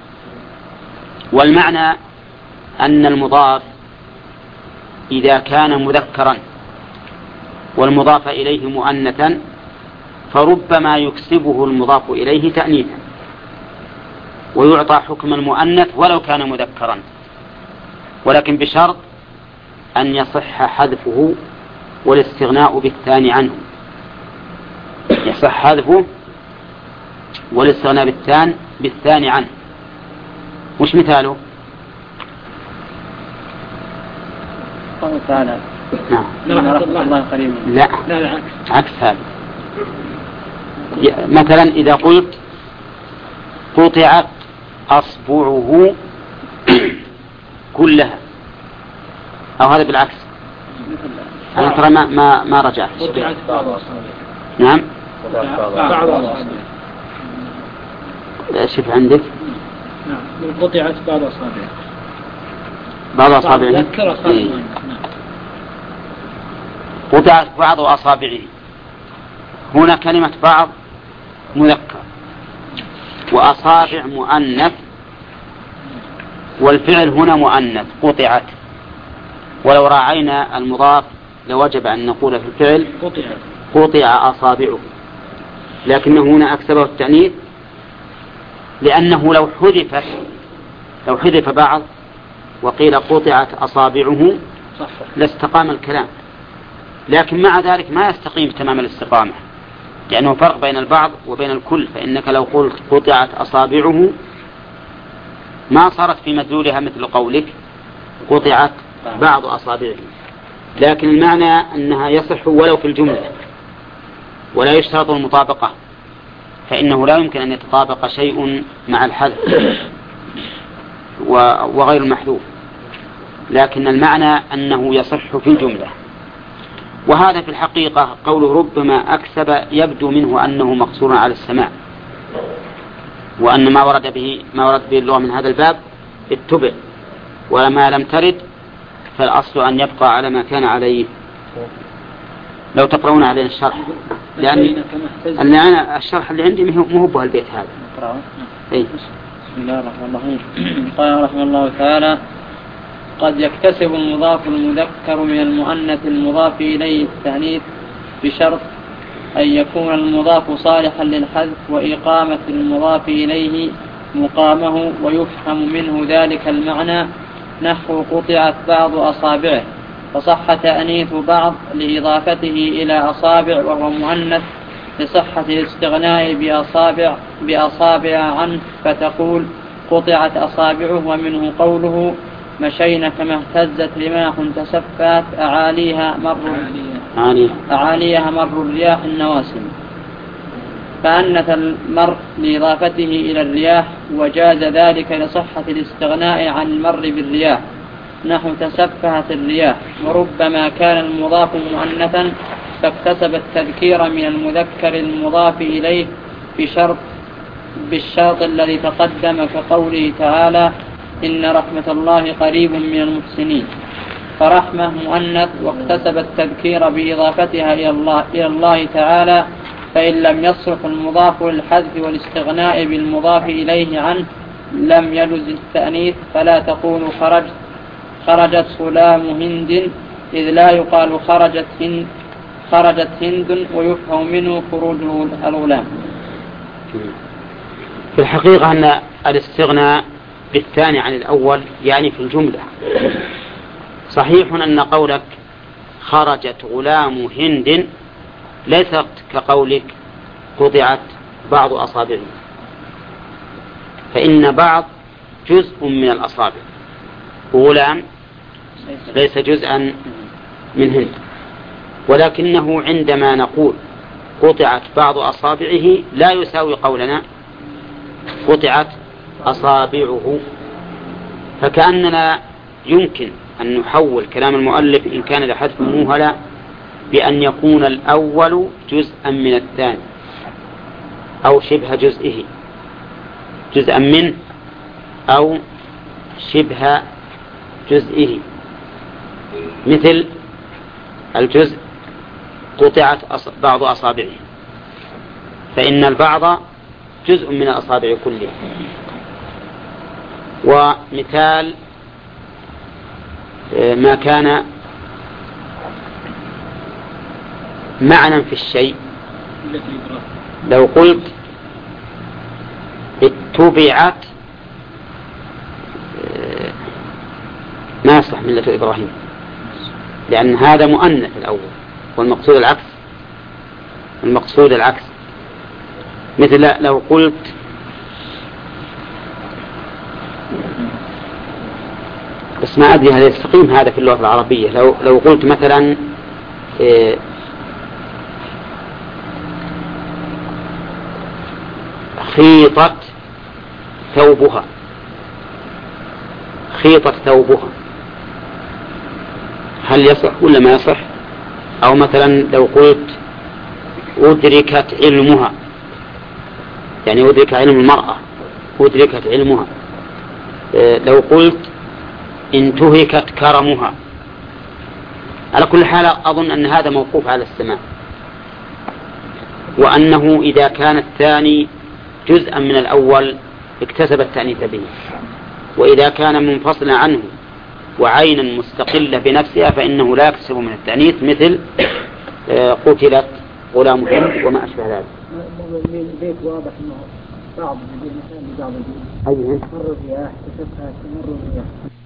والمعنى أن المضاف إذا كان مذكرا والمضاف إليه مؤنثا فربما يكسبه المضاف إليه تأنيثا ويعطى حكم المؤنث ولو كان مذكرا، ولكن بشرط أن يصح حذفه والاستغناء بالثاني عنه. يصح حذفه والاستغناء بالثاني عنه. وش مثاله؟ قال تعالى نعم. الله قريب. لا عكس هذا. مثلا إذا قلت قطعت أصبعه كلها، أو هذا بالعكس. أنا ترى ما رجعت. قطعت بعض أصابع. نعم. بعض أصابع. شوف عندك. نعم. قطعت بعض أصابع. بعض أصابعه. ذكر أصابعه. قطعت بعض أصابعه. هنا كلمة بعض مذكر وأصابع مؤنث، والفعل هنا مؤنث قطعت. ولو راعينا المضاف لوجب أن نقول في الفعل قطع أصابعه، لكنه هنا أكسبه التأنيث لأنه لو حذف بعض وقيل قطعت أصابعه لاستقام الكلام، لكن مع ذلك ما يستقيم تمام الاستقامة، لأنه فرق بين البعض وبين الكل. فإنك لو قلت قطعت أصابعه ما صارت في مدلولها مثل قولك قطعت بعض أصابعه، لكن المعنى أنها يصح ولو في الجملة، ولا يشترط المطابقة، فإنه لا يمكن أن يتطابق شيء مع الحذف وغير المحذوف، لكن المعنى أنه يصح في الجملة. وهذا في الحقيقة قول ربما أكسب يبدو منه أنه مقصور على السماع، وأن ما ورد به اللغة من هذا الباب اتبع، ولما لم ترد فالأصل أن يبقى على ما كان عليه. لو تقرؤون علينا الشرح، لأن أنا الشرح اللي عندي مو هو البيت هذا. بسم الله الرحمن الرحيم. قال رحمه الله تعالى: قد يكتسب المضاف المذكر من المؤنث المضاف إليه التأنيث بشرط أن يكون المضاف صالحا للحذف وإقامة المضاف إليه مقامه، ويفهم منه ذلك المعنى نحو قطعت بعض أصابعه، فصح تأنيث بعض لإضافته إلى أصابع وهو مؤنث لصحة الاستغناء بأصابع عنه، فتقول قطعت أصابعه. ومنه قوله مشينا كما اهتزت رماح تسفات أعاليها مر الرياح النواسم، فأنث المر لإضافته إلى الرياح، وجاز ذلك لصحة الاستغناء عن المر بالرياح نحو تسفهت الرياح. وربما كان المضاف مؤنثا فاكتسب التذكير من المذكر المضاف إليه بشرط بالشرط الذي تقدم كقوله تعالى إن رحمة الله قريب من المحسنين، فرحمة مؤنث واكتسب التذكير بإضافتها إلى الله تعالى، فإن لم يصرف المضاف للحذف والاستغناء بالمضاف إليه عنه لم يجز التأنيث، فلا تقول خرجت غلام هند، إذ لا يقال خرجت هند ويفهم منه خروج الغلام. في الحقيقة أن الاستغناء بالثاني عن الأول يعني في الجملة. صحيح أن قولك خرجت غلام هند ليست كقولك قطعت بعض أصابعه، فإن بعض جزء من الأصابع، وغلام ليس جزءا من هند. ولكنه عندما نقول قطعت بعض أصابعه لا يساوي قولنا قطعت أصابعه، فكأننا يمكن أن نحول كلام المؤلف إن كان لحذف موهلة بأن يكون الأول جزءا من الثاني أو شبه جزئه، جزءا منه أو شبه جزئه، مثل الجزء قطعت بعض أصابعه، فإن البعض جزء من الأصابع كلها. ومثال ما كان معنى في الشيء، لو قلت اتبعت ما يصلح ملة إبراهيم، لأن هذا مؤنث الأول والمقصود العكس. مثل لو قلت بس ما أدري هل يستقيم هذا في اللغة العربية. لو قلت مثلا خيطت ثوبها، هل يصح ولا ما يصح؟ أو مثلا لو قلت أدركت علمها، يعني أدرك علم المرأة، أدركت علمها. لو قلت انتهكت كرمها. على كل حال أظن أن هذا موقوف على السماع، وأنه إذا كان الثاني جزءا من الأول اكتسب التأنيث به، وإذا كان منفصلا عنه وعينا مستقلة بنفسها فإنه لا يكتسب من التأنيث، مثل قتلت غلام هند وما أشبه ذلك. البيت واضح أنه بعض الجديد مثلا لبعض الجديد. أي مر الرياح تشبهت تمر الرياح.